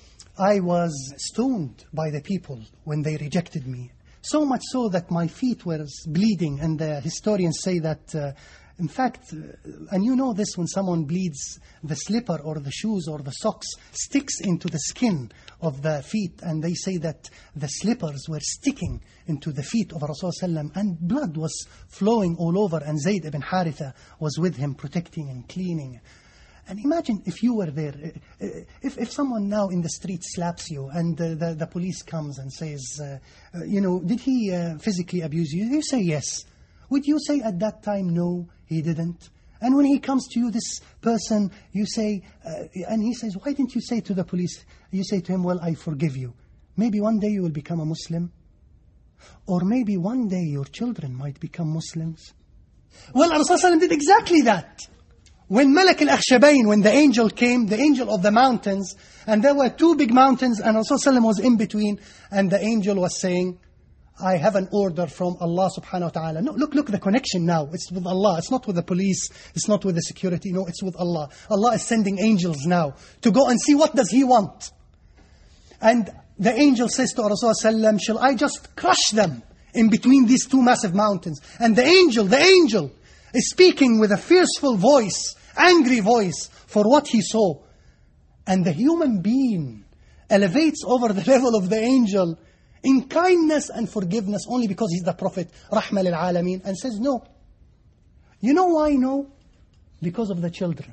I was stoned by the people when they rejected me. So much so that my feet were bleeding, and the historians say that, uh, in fact, uh, and you know this, when someone bleeds, the slipper or the shoes or the socks sticks into the skin of the feet, and they say that the slippers were sticking into the feet of Rasulullah, and blood was flowing all over, and Zayd ibn Haritha was with him protecting and cleaning. And imagine if you were there, if, if someone now in the street slaps you and the, the, the police comes and says, uh, uh, you know, did he uh, physically abuse you? You say yes. Would you say at that time, no, he didn't? And when he comes to you, this person, you say, uh, and he says, why didn't you say to the police? You say to him, well, I forgive you. Maybe one day you will become a Muslim. Or maybe one day your children might become Muslims. Well, Rasulullah did exactly that. When Malak al-Akhshabayn, when the angel came, the angel of the mountains, and there were two big mountains, and Rasulullah was in between, and the angel was saying, I have an order from Allah subhanahu wa ta'ala. No, look, look, the connection now. It's with Allah. It's not with the police. It's not with the security. No, it's with Allah. Allah is sending angels now to go and see what does He want. And the angel says to Rasulullah, shall I just crush them in between these two massive mountains? And the angel, the angel is speaking with a fearful voice, angry voice, for what he saw. And the human being elevates over the level of the angel in kindness and forgiveness, only because he's the Prophet, Rahma lil Alameen, and says, no. You know why no? Because of the children.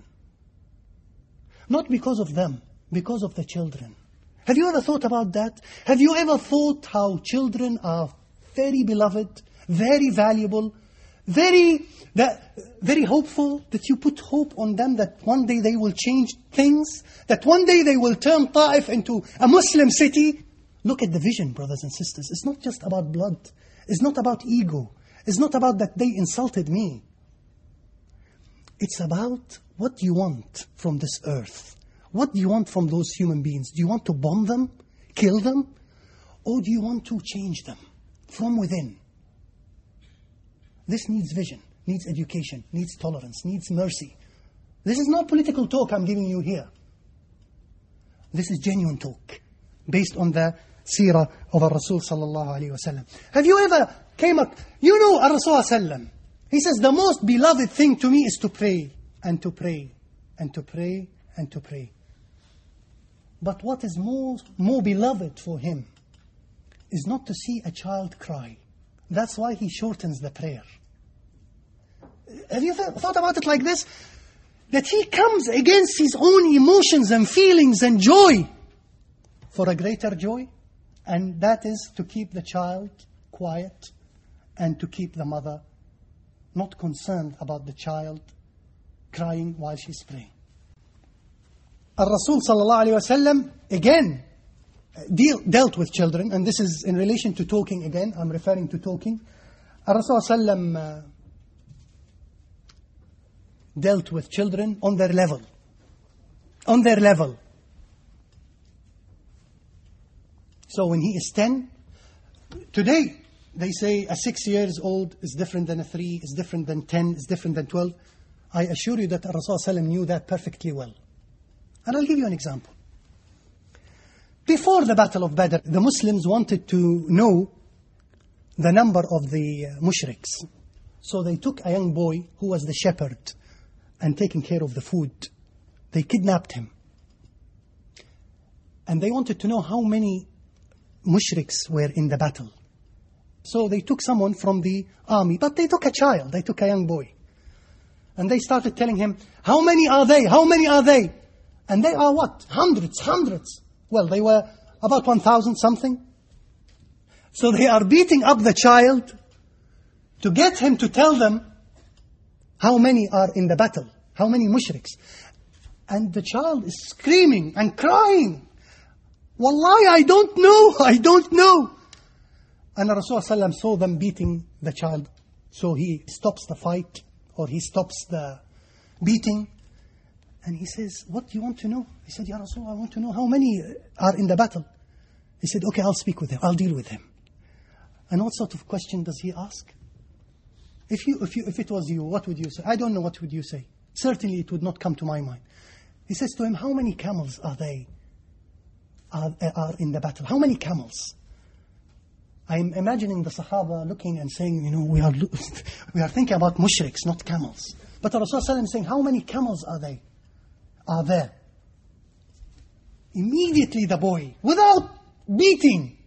Not because of them, because of the children. Have you ever thought about that? Have you ever thought how children are very beloved, very valuable, very that, very hopeful, that you put hope on them, that one day they will change things, that one day they will turn Ta'if into a Muslim city? Look at the vision, brothers and sisters. It's not just about blood. It's not about ego. It's not about that they insulted me. It's about what do you want from this earth? What do you want from those human beings? Do you want to bomb them, kill them? Or do you want to change them from within? This needs vision, needs education, needs tolerance, needs mercy. This is not political talk I'm giving you here. This is genuine talk, based on the seerah of our Rasul sallallahu alayhi wa sallam. Have you ever came up, you know our Rasul sallam, he says, the most beloved thing to me is to pray, and to pray, and to pray, and to pray. But what is more, more beloved for him is not to see a child cry. That's why he shortens the prayer. Have you th- thought about it like this? That he comes against his own emotions and feelings and joy for a greater joy. And that is to keep the child quiet and to keep the mother not concerned about the child crying while she's praying. Al-Rasul sallallahu alayhi wa sallam, again, deal, dealt with children, and this is in relation to talking again, I'm referring to talking. Al-Rasul sallallahu uh, dealt with children on their level. On their level. So when he is ten, today they say a six years old is different than a three, is different than ten, is different than twelve. I assure you that Rasul sallallahu knew that perfectly well. And I'll give you an example. Before the Battle of Badr, the Muslims wanted to know the number of the uh, mushriks. So they took a young boy who was the shepherd and taking care of the food. They kidnapped him. And they wanted to know how many mushriks were in the battle. So they took someone from the army, but they took a child, they took a young boy. And they started telling him, how many are they? How many are they? And they are what? Hundreds, hundreds. Well, they were about one thousand something. So they are beating up the child to get him to tell them how many are in the battle, how many mushriks. And the child is screaming and crying. Wallahi, I don't know, I don't know. And Rasulullah sallallahu alaihi wasallam saw them beating the child. So he stops the fight, or he stops the beating. And he says, what do you want to know? He said, Ya Rasulullah, I want to know how many are in the battle. He said, okay, I'll speak with him, I'll deal with him. And what sort of question does he ask? If you, if you, if it was you, what would you say? I don't know, what would you say? Certainly it would not come to my mind. He says to him, how many camels are they, are, are in the battle? How many camels? I'm imagining the Sahaba looking and saying, you know, we are we are thinking about mushriks, not camels. But the Rasulullah is saying, how many camels are they? Are there? Immediately the boy, without beating,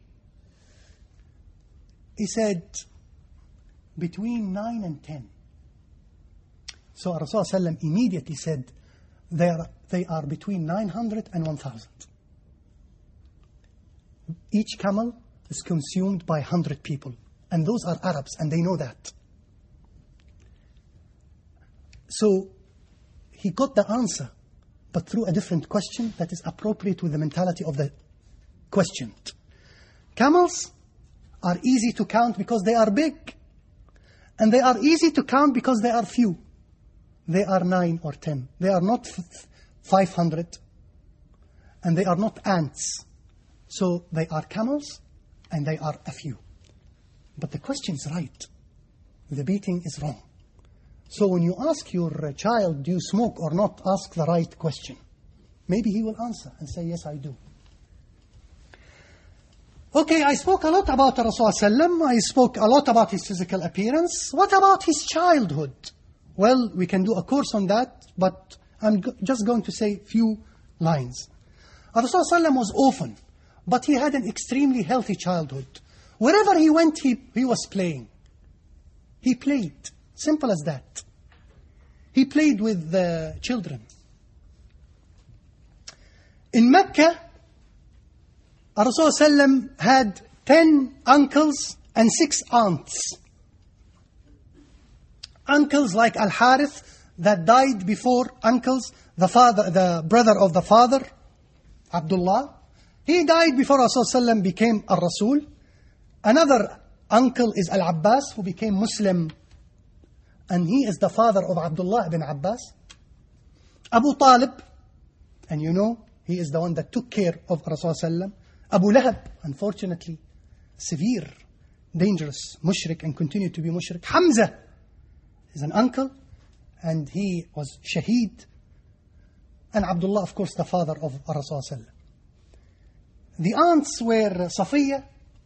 he said, between nine and ten. So Rasulullah immediately said, they are, they are between nine hundred and one thousand. Each camel is consumed by one hundred people. And those are Arabs, and they know that. So he got the answer, but through a different question that is appropriate with the mentality of the questioned. Camels are easy to count because they are big. And they are easy to count because they are few. They are nine or ten. They are not five hundred. And they are not ants. So they are camels and they are a few. But the question is right. The beating is wrong. So when you ask your child, do you smoke or not, ask the right question. Maybe he will answer and say, yes, I do. Okay, I spoke a lot about Rasulullah. I spoke a lot about his physical appearance. What about his childhood? Well, we can do a course on that, but I'm just going to say a few lines. Rasulullah was orphan, but he had an extremely healthy childhood. Wherever he went, he, he was playing. He played. Simple as that. He played with the children. In Mecca, Rasulullah had ten uncles and six aunts. Uncles like Al-Harith that died before uncles, the father, the brother of the father, Abdullah. He died before Rasulullah became a Rasul. Another uncle is Al-Abbas, who became Muslim, and he is the father of Abdullah ibn Abbas. Abu Talib, and you know, he is the one that took care of Rasulullah. Abu Lahab, unfortunately, severe, dangerous, mushrik, and continued to be mushrik. Hamza is an uncle, and he was shaheed. And Abdullah, of course, the father of Rasulullah. The aunts were Safiya.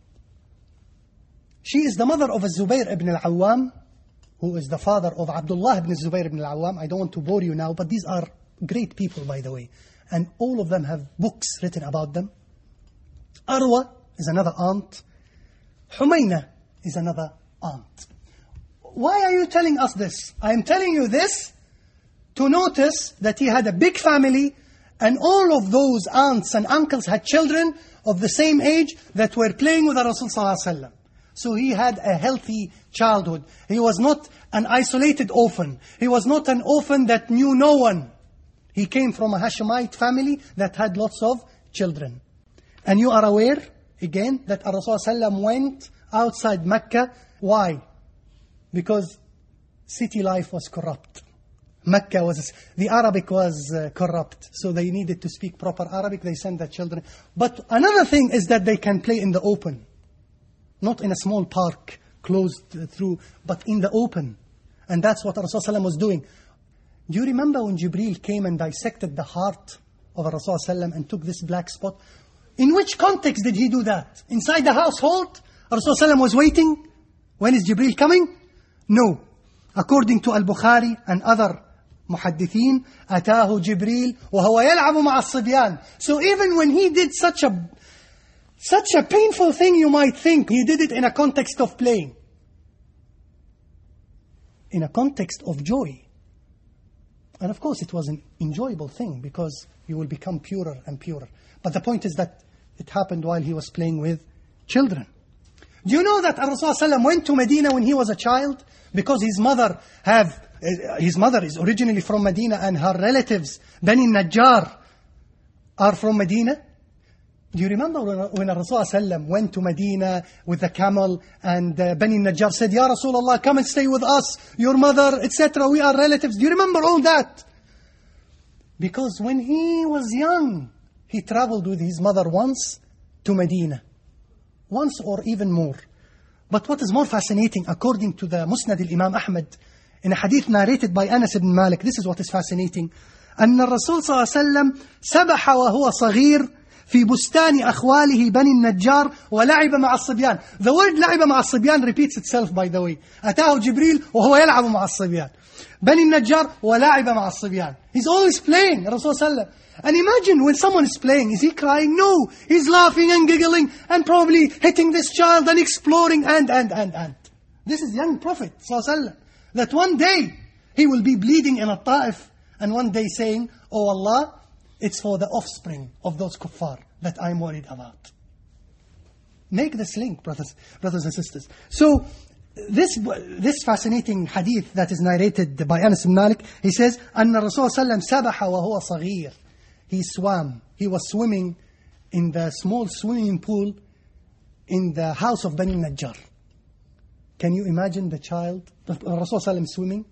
She is the mother of Zubayr ibn al-Awwam, who is the father of Abdullah ibn Zubayr ibn al-Awwam. I don't want to bore you now, but these are great people, by the way. And all of them have books written about them. Arwa is another aunt. Humayna is another aunt. Why are you telling us this? I am telling you this to notice that he had a big family And all of those aunts and uncles had children of the same age that were playing with the Rasul sallallahu alaihi wasallam. So he had a healthy childhood. He was not an isolated orphan. He was not an orphan that knew no one. He came from a Hashemite family that had lots of children. And you are aware, again, that Rasul sallallahu alaihi wasallam went outside Mecca. Why? Because city life was corrupt. Mecca was, the Arabic was uh, corrupt. So they needed to speak proper Arabic. They sent their children. But another thing is that they can play in the open. Not in a small park, closed through, but in the open. And that's what Rasul sallallahu alaihi wasallam was doing. Do you remember when Jibreel came and dissected the heart of Rasul sallallahu alaihi wasallam and took this black spot? In which context did he do that? Inside the household? Rasul sallallahu alaihi wasallam was waiting? When is Jibreel coming? No. According to Al-Bukhari and other muhaddithin, أتاه جبريل وهو يلعب مع الصبيان. So even when he did such a such a painful thing, you might think he did it in a context of playing. In a context of joy. And of course it was an enjoyable thing because you will become purer and purer. But the point is that it happened while he was playing with children. Do you know that Rasul sallallahu alaihi wasallam went to Medina when he was a child? Because his mother have uh, his mother is originally from Medina and her relatives, Bani Najjar, are from Medina. Do you remember when, when Rasul sallallahu alaihi wasallam went to Medina with the camel and uh, Bani Najjar said, Ya Rasulullah, come and stay with us, your mother, et cetera. We are relatives. Do you remember all that? Because when he was young, he traveled with his mother once to Medina. Once or even more. But what is more fascinating, according to the Musnad al-Imam Ahmad, in a hadith narrated by Anas ibn Malik, this is what is fascinating. أن الرسول صلى الله عليه وسلم سبح وهو صغير في بستان أخواله بني النجار ولعب مع الصبيان. The word لعب مع الصبيان repeats itself, by the way. أتاه جبريل وهو يلعب مع الصبيان. بني النجار ولعب مع الصبيان. He's always playing, Rasul sallallahu alaihi wasallam. And imagine when someone is playing, is he crying? No, he's laughing and giggling and probably hitting this child and exploring and, and, and, and. This is young Prophet sallallahu alaihi wasallam. That one day he will be bleeding in a Ta'if and one day saying, Oh Allah, it's for the offspring of those kuffar that I'm worried about. Make this link, brothers, brothers and sisters. So, this this fascinating hadith that is narrated by Anas ibn Malik, he says, أن الرسول صلى الله عليه وسلم سبح وهو صغير. He swam. He was swimming in the small swimming pool in the house of Bani Najjar. Can you imagine the child, the Rasul sallallahu alaihi wasallam swimming?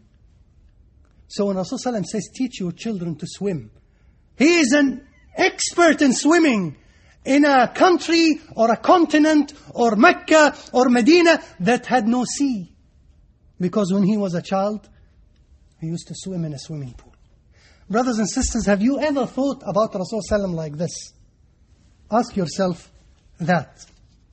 So when Rasul sallallahu alaihi wasallam says, teach your children to swim, he is an expert in swimming in a country or a continent or Mecca or Medina that had no sea. Because when he was a child, he used to swim in a swimming pool. Brothers and sisters, have you ever thought about Rasul sallallahu alaihi wasallam like this? Ask yourself that.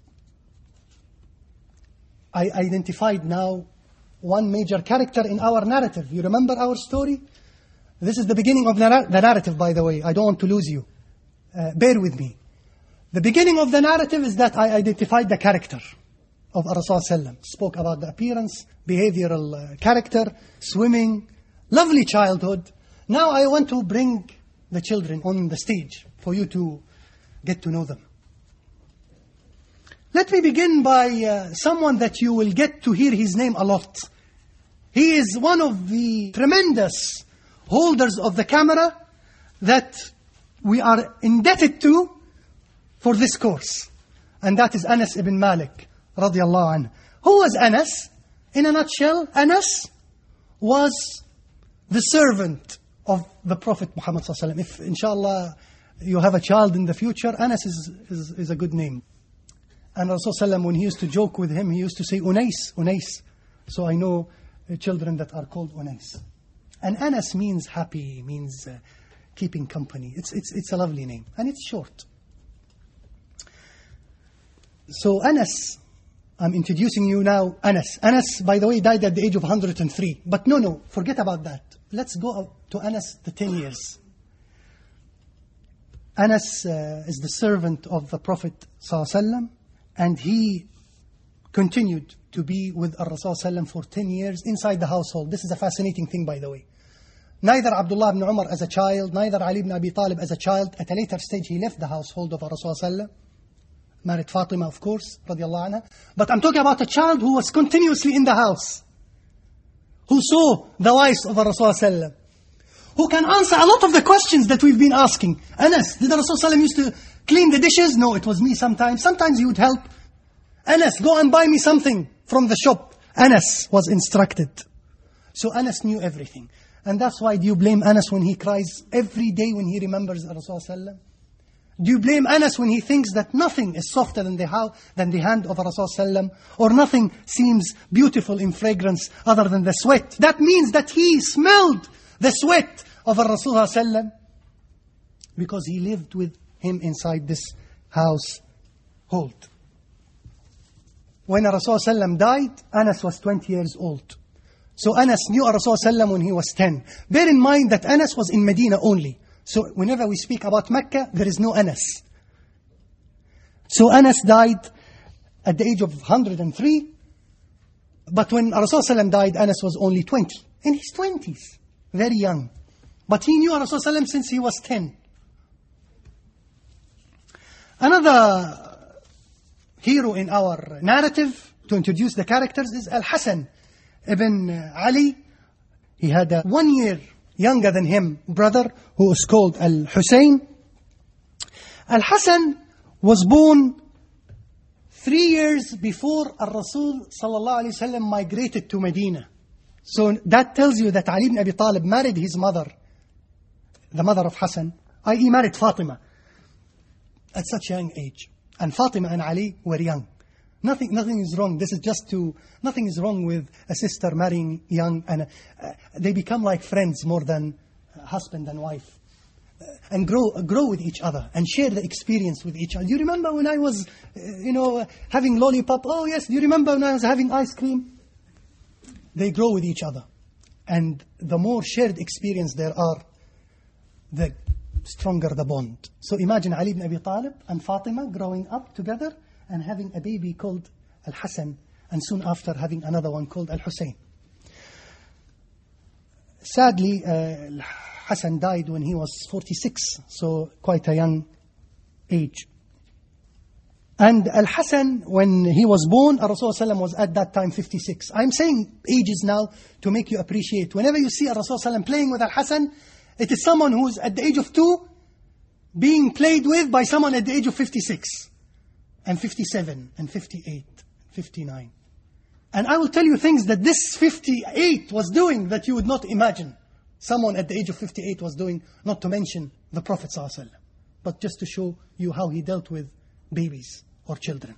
I identified now one major character in our narrative. You remember our story? This is the beginning of the, na- the narrative, by the way. I don't want to lose you. Uh, bear with me. The beginning of the narrative is that I identified the character of Rasul sallallahu alaihi wasallam. Spoke about the appearance, behavioral uh, character, swimming, lovely childhood. Now I want to bring the children on the stage for you to get to know them. Let me begin by uh, someone that you will get to hear his name a lot. He is one of the tremendous holders of the camera that we are indebted to for this course. And that is Anas ibn Malik, radiallahu anhu. Who was Anas? In a nutshell, Anas was the servant of the Prophet Muhammad sallallahu alaihi wasallam. If, inshallah, you have a child in the future, Anas is, is, is a good name. And Rasul sallallahu alaihi wasallam, when he used to joke with him, he used to say, Unais, Unais. So I know uh, children that are called Unais. And Anas means happy, means uh, keeping company. It's, it's, it's a lovely name. And it's short. So Anas, I'm introducing you now, Anas. Anas, by the way, died at the age of one hundred three. But no, no, forget about that. Let's go up to Anas, the ten years. Anas uh, is the servant of the Prophet sallallahu alaihi wasallam. And he continued to be with Rasul sallallahu alaihi wasallam for ten years inside the household. This is a fascinating thing, by the way. Neither Abdullah ibn Umar as a child, neither Ali ibn Abi Talib as a child. At a later stage, he left the household of Rasulullah, married Fatima, of course, radiallahu anha. But I'm talking about a child who was continuously in the house, who saw the wives of Rasulullah, who can answer a lot of the questions that we've been asking. Anas, did Rasulullah used to clean the dishes? No, it was me sometimes. Sometimes he would help. Anas, go and buy me something from the shop. Anas was instructed. So Anas knew everything. And that's why do you blame Anas when he cries every day when he remembers Rasulullah? Do you blame Anas when he thinks that nothing is softer than the, how, than the hand of Rasulullah, or nothing seems beautiful in fragrance other than the sweat? That means that he smelled the sweat of Rasulullah because he lived with him inside this household. When Rasulullah died, Anas was twenty years old. So Anas knew Rasulullah when he was ten. Bear in mind that Anas was in Medina only. So whenever we speak about Mecca, there is no Anas. So Anas died at the age of one hundred three. But when Rasulullah died, Anas was only twenty. In his twenties. Very young. But he knew Rasulullah since he was ten. Another hero in our narrative to introduce the characters is Al-Hasan ibn Ali. He had a one year younger than him brother who was called Al-Husayn. Al-Hasan was born three years before Al-Rasul sallallahu alayhi wa sallam migrated to Medina. So that tells you that Ali ibn Abi Talib married his mother, the mother of Hassan, that is married Fatima at such a young age. And Fatima and Ali were young. Nothing, nothing is wrong. This is just to, nothing is wrong with a sister marrying young. And uh, they become like friends more than husband and wife. Uh, and grow grow with each other and share the experience with each other. Do you remember when I was, uh, you know, uh, having lollipop? Oh yes, do you remember when I was having ice cream? They grow with each other. And the more shared experience there are, the stronger the bond. So imagine Ali ibn Abi Talib and Fatima growing up together and having a baby called Al-Hasan, and soon after having another one called Al-Husayn. Sadly, uh, Hassan died when he was forty-six, so quite a young age. And Al-Hasan, when he was born, Rasulullah was at that time fifty-six. I'm saying ages now to make you appreciate. Whenever you see Rasulullah playing with Al-Hasan, it is someone who's at the age of two being played with by someone at the age of fifty-six, and fifty-seven, and fifty-eight, fifty-nine. And I will tell you things that this fifty-eight was doing that you would not imagine. Someone at the age of fifty-eight was doing, not to mention the Prophet ﷺ, but just to show you how he dealt with babies or children.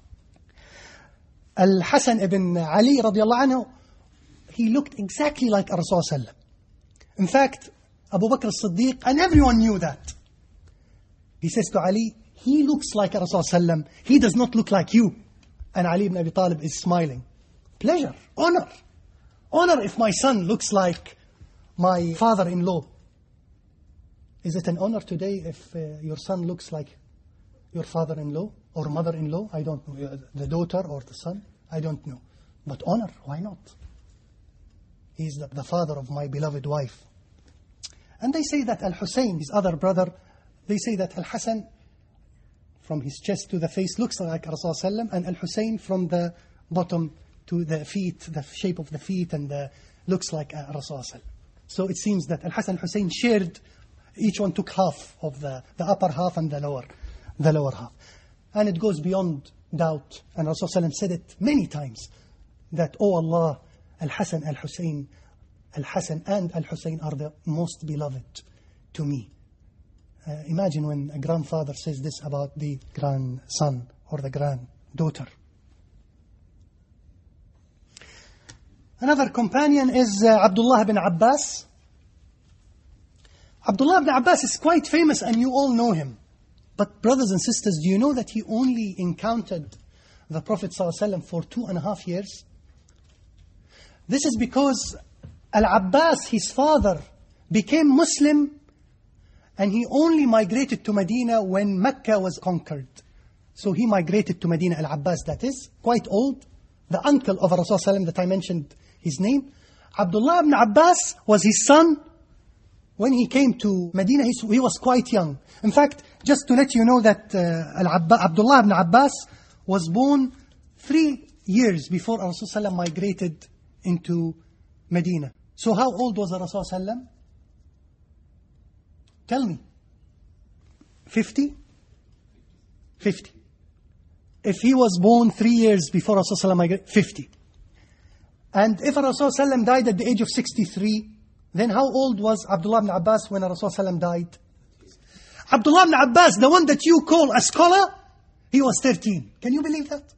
Al-Hasan ibn Ali radiallahu anhu, he looked exactly like Rasulullah. In fact, Abu Bakr as-Siddiq, and everyone knew that. He says to Ali, he looks like Rasulullah, he does not look like you. And Ali ibn Abi Talib is smiling. Pleasure, honor. Honor if my son looks like my father-in-law. Is it an honor today if uh, your son looks like your father-in-law or mother-in-law? I don't know. The daughter or the son? I don't know. But honor, why not? He's the, the father of my beloved wife. And they say that Al-Husayn, his other brother, they say that Al-Hasan, from his chest to the face, looks like Rasulullah, and Al-Husayn from the bottom to the feet, the shape of the feet, and the, looks like uh, Rasulullah. So it seems that Al-Hasan and Husayn shared, each one took half of the, the upper half and the lower, the lower half. And it goes beyond doubt. And Rasulullah said it many times, that, oh Allah, Al-Hasan, Al-Husayn, Al-Hasan and Al-Husayn are the most beloved to me. Uh, imagine when a grandfather says this about the grandson or the granddaughter. Another companion is uh, Abdullah ibn Abbas. Abdullah ibn Abbas is quite famous and you all know him. But brothers and sisters, do you know that he only encountered the Prophet ﷺ for two and a half years? This is because Al-Abbas, his father, became Muslim and he only migrated to Medina when Mecca was conquered. So he migrated to Medina, Al-Abbas, that is, quite old. The uncle of Rasulullah that I mentioned his name. Abdullah ibn Abbas was his son when he came to Medina, he, he was quite young. In fact, just to let you know that uh, Al-Abba, Abdullah ibn Abbas was born three years before Rasulullah migrated into Medina. So how old was Rasulullah? Tell me. fifty? fifty. If he was born three years before Rasulullah migrated, fifty. And if Rasulullah died at the age of sixty-three, then how old was Abdullah ibn Abbas when Rasulullah died? Abdullah ibn Abbas, the one that you call a scholar, he was thirteen. Can you believe that?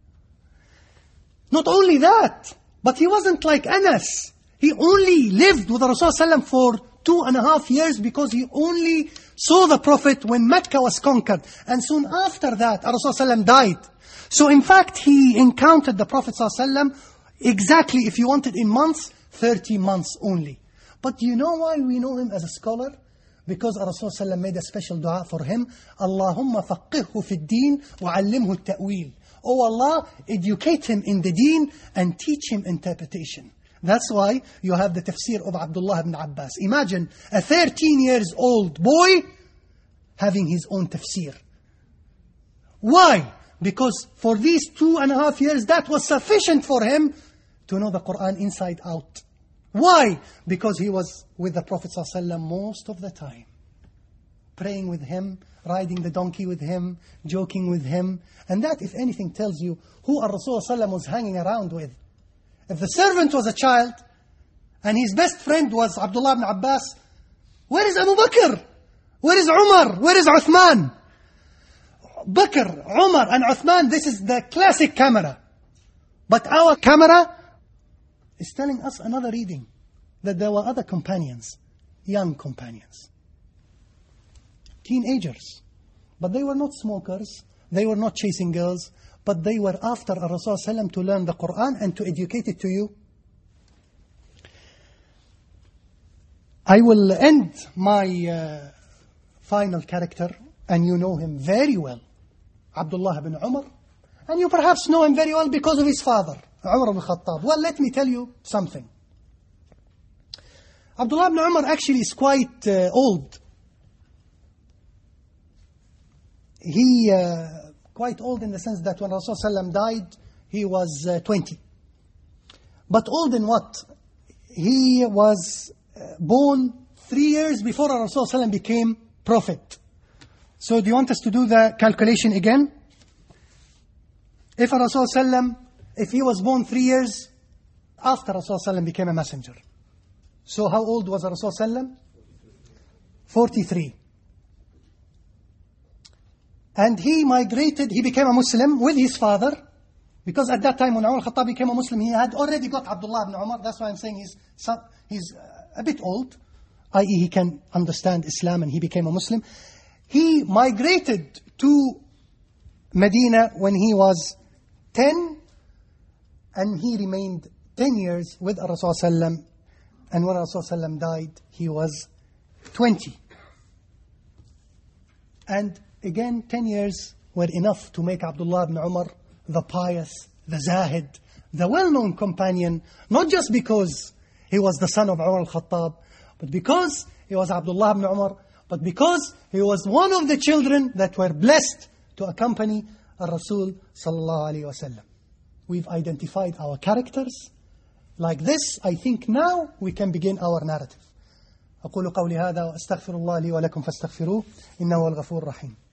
Not only that, but he wasn't like Anas. He only lived with Rasulullah for two and a half years because he only saw the Prophet when Mecca was conquered. And soon after that, Rasulullah died. So in fact, he encountered the Prophet ﷺ exactly, if you wanted in months, thirty months only. But do you know why we know him as a scholar? Because Rasulullah made a special dua for him. Allahumma faqihhu fi d-din wa 'allimhu at-ta'wil. Oh Allah, educate him in the deen and teach him interpretation. That's why you have the tafsir of Abdullah ibn Abbas. Imagine a thirteen years old boy having his own tafsir. Why? Because for these two and a half years, that was sufficient for him to know the Quran inside out. Why? Because he was with the Prophet ﷺ most of the time. Praying with him, riding the donkey with him, joking with him. And that, if anything, tells you who Rasul ﷺ was hanging around with. If the servant was a child, and his best friend was Abdullah ibn Abbas, where is Abu Bakr? Where is Umar? Where is Uthman? Bakr, Umar and Uthman, this is the classic camera. But our camera is telling us another reading. That there were other companions, young companions. Teenagers. But they were not smokers. They were not chasing girls. But they were after Rasulullah to learn the Quran and to educate it to you. I will end my uh, final character, and you know him very well. Abdullah ibn Umar. And you perhaps know him very well because of his father, Umar ibn Khattab. Well, let me tell you something. Abdullah ibn Umar actually is quite uh, old. He, uh, quite old in the sense that when Rasulullah died, he was uh, twenty. But old in what? He was uh, born three years before Rasulullah became prophet. So do you want us to do the calculation again? If Rasulullah, if he was born three years after Rasulullah became a messenger. So how old was Rasulullah? forty-three. And he migrated, he became a Muslim with his father. Because at that time when Umar al-Khattab became a Muslim, he had already got Abdullah ibn Umar. That's why I'm saying he's, he's a bit old. that is he can understand Islam and he became a Muslim. He migrated to Medina when he was ten. And he remained ten years with Rasulullah. And when Rasulullah died, he was twenty. And again, ten years were enough to make Abdullah ibn Umar the pious, the zahid, the well-known companion, not just because he was the son of Umar al-Khattab, but because he was Abdullah ibn Umar, but because he was one of the children that were blessed to accompany Rasul sallallahu alayhi wa sallam. We've identified our characters. Like this, I think now we can begin our narrative. أقول قولي هذا وأستغفر الله لي ولكم فاستغفروه إنه هو الغفور الرحيم.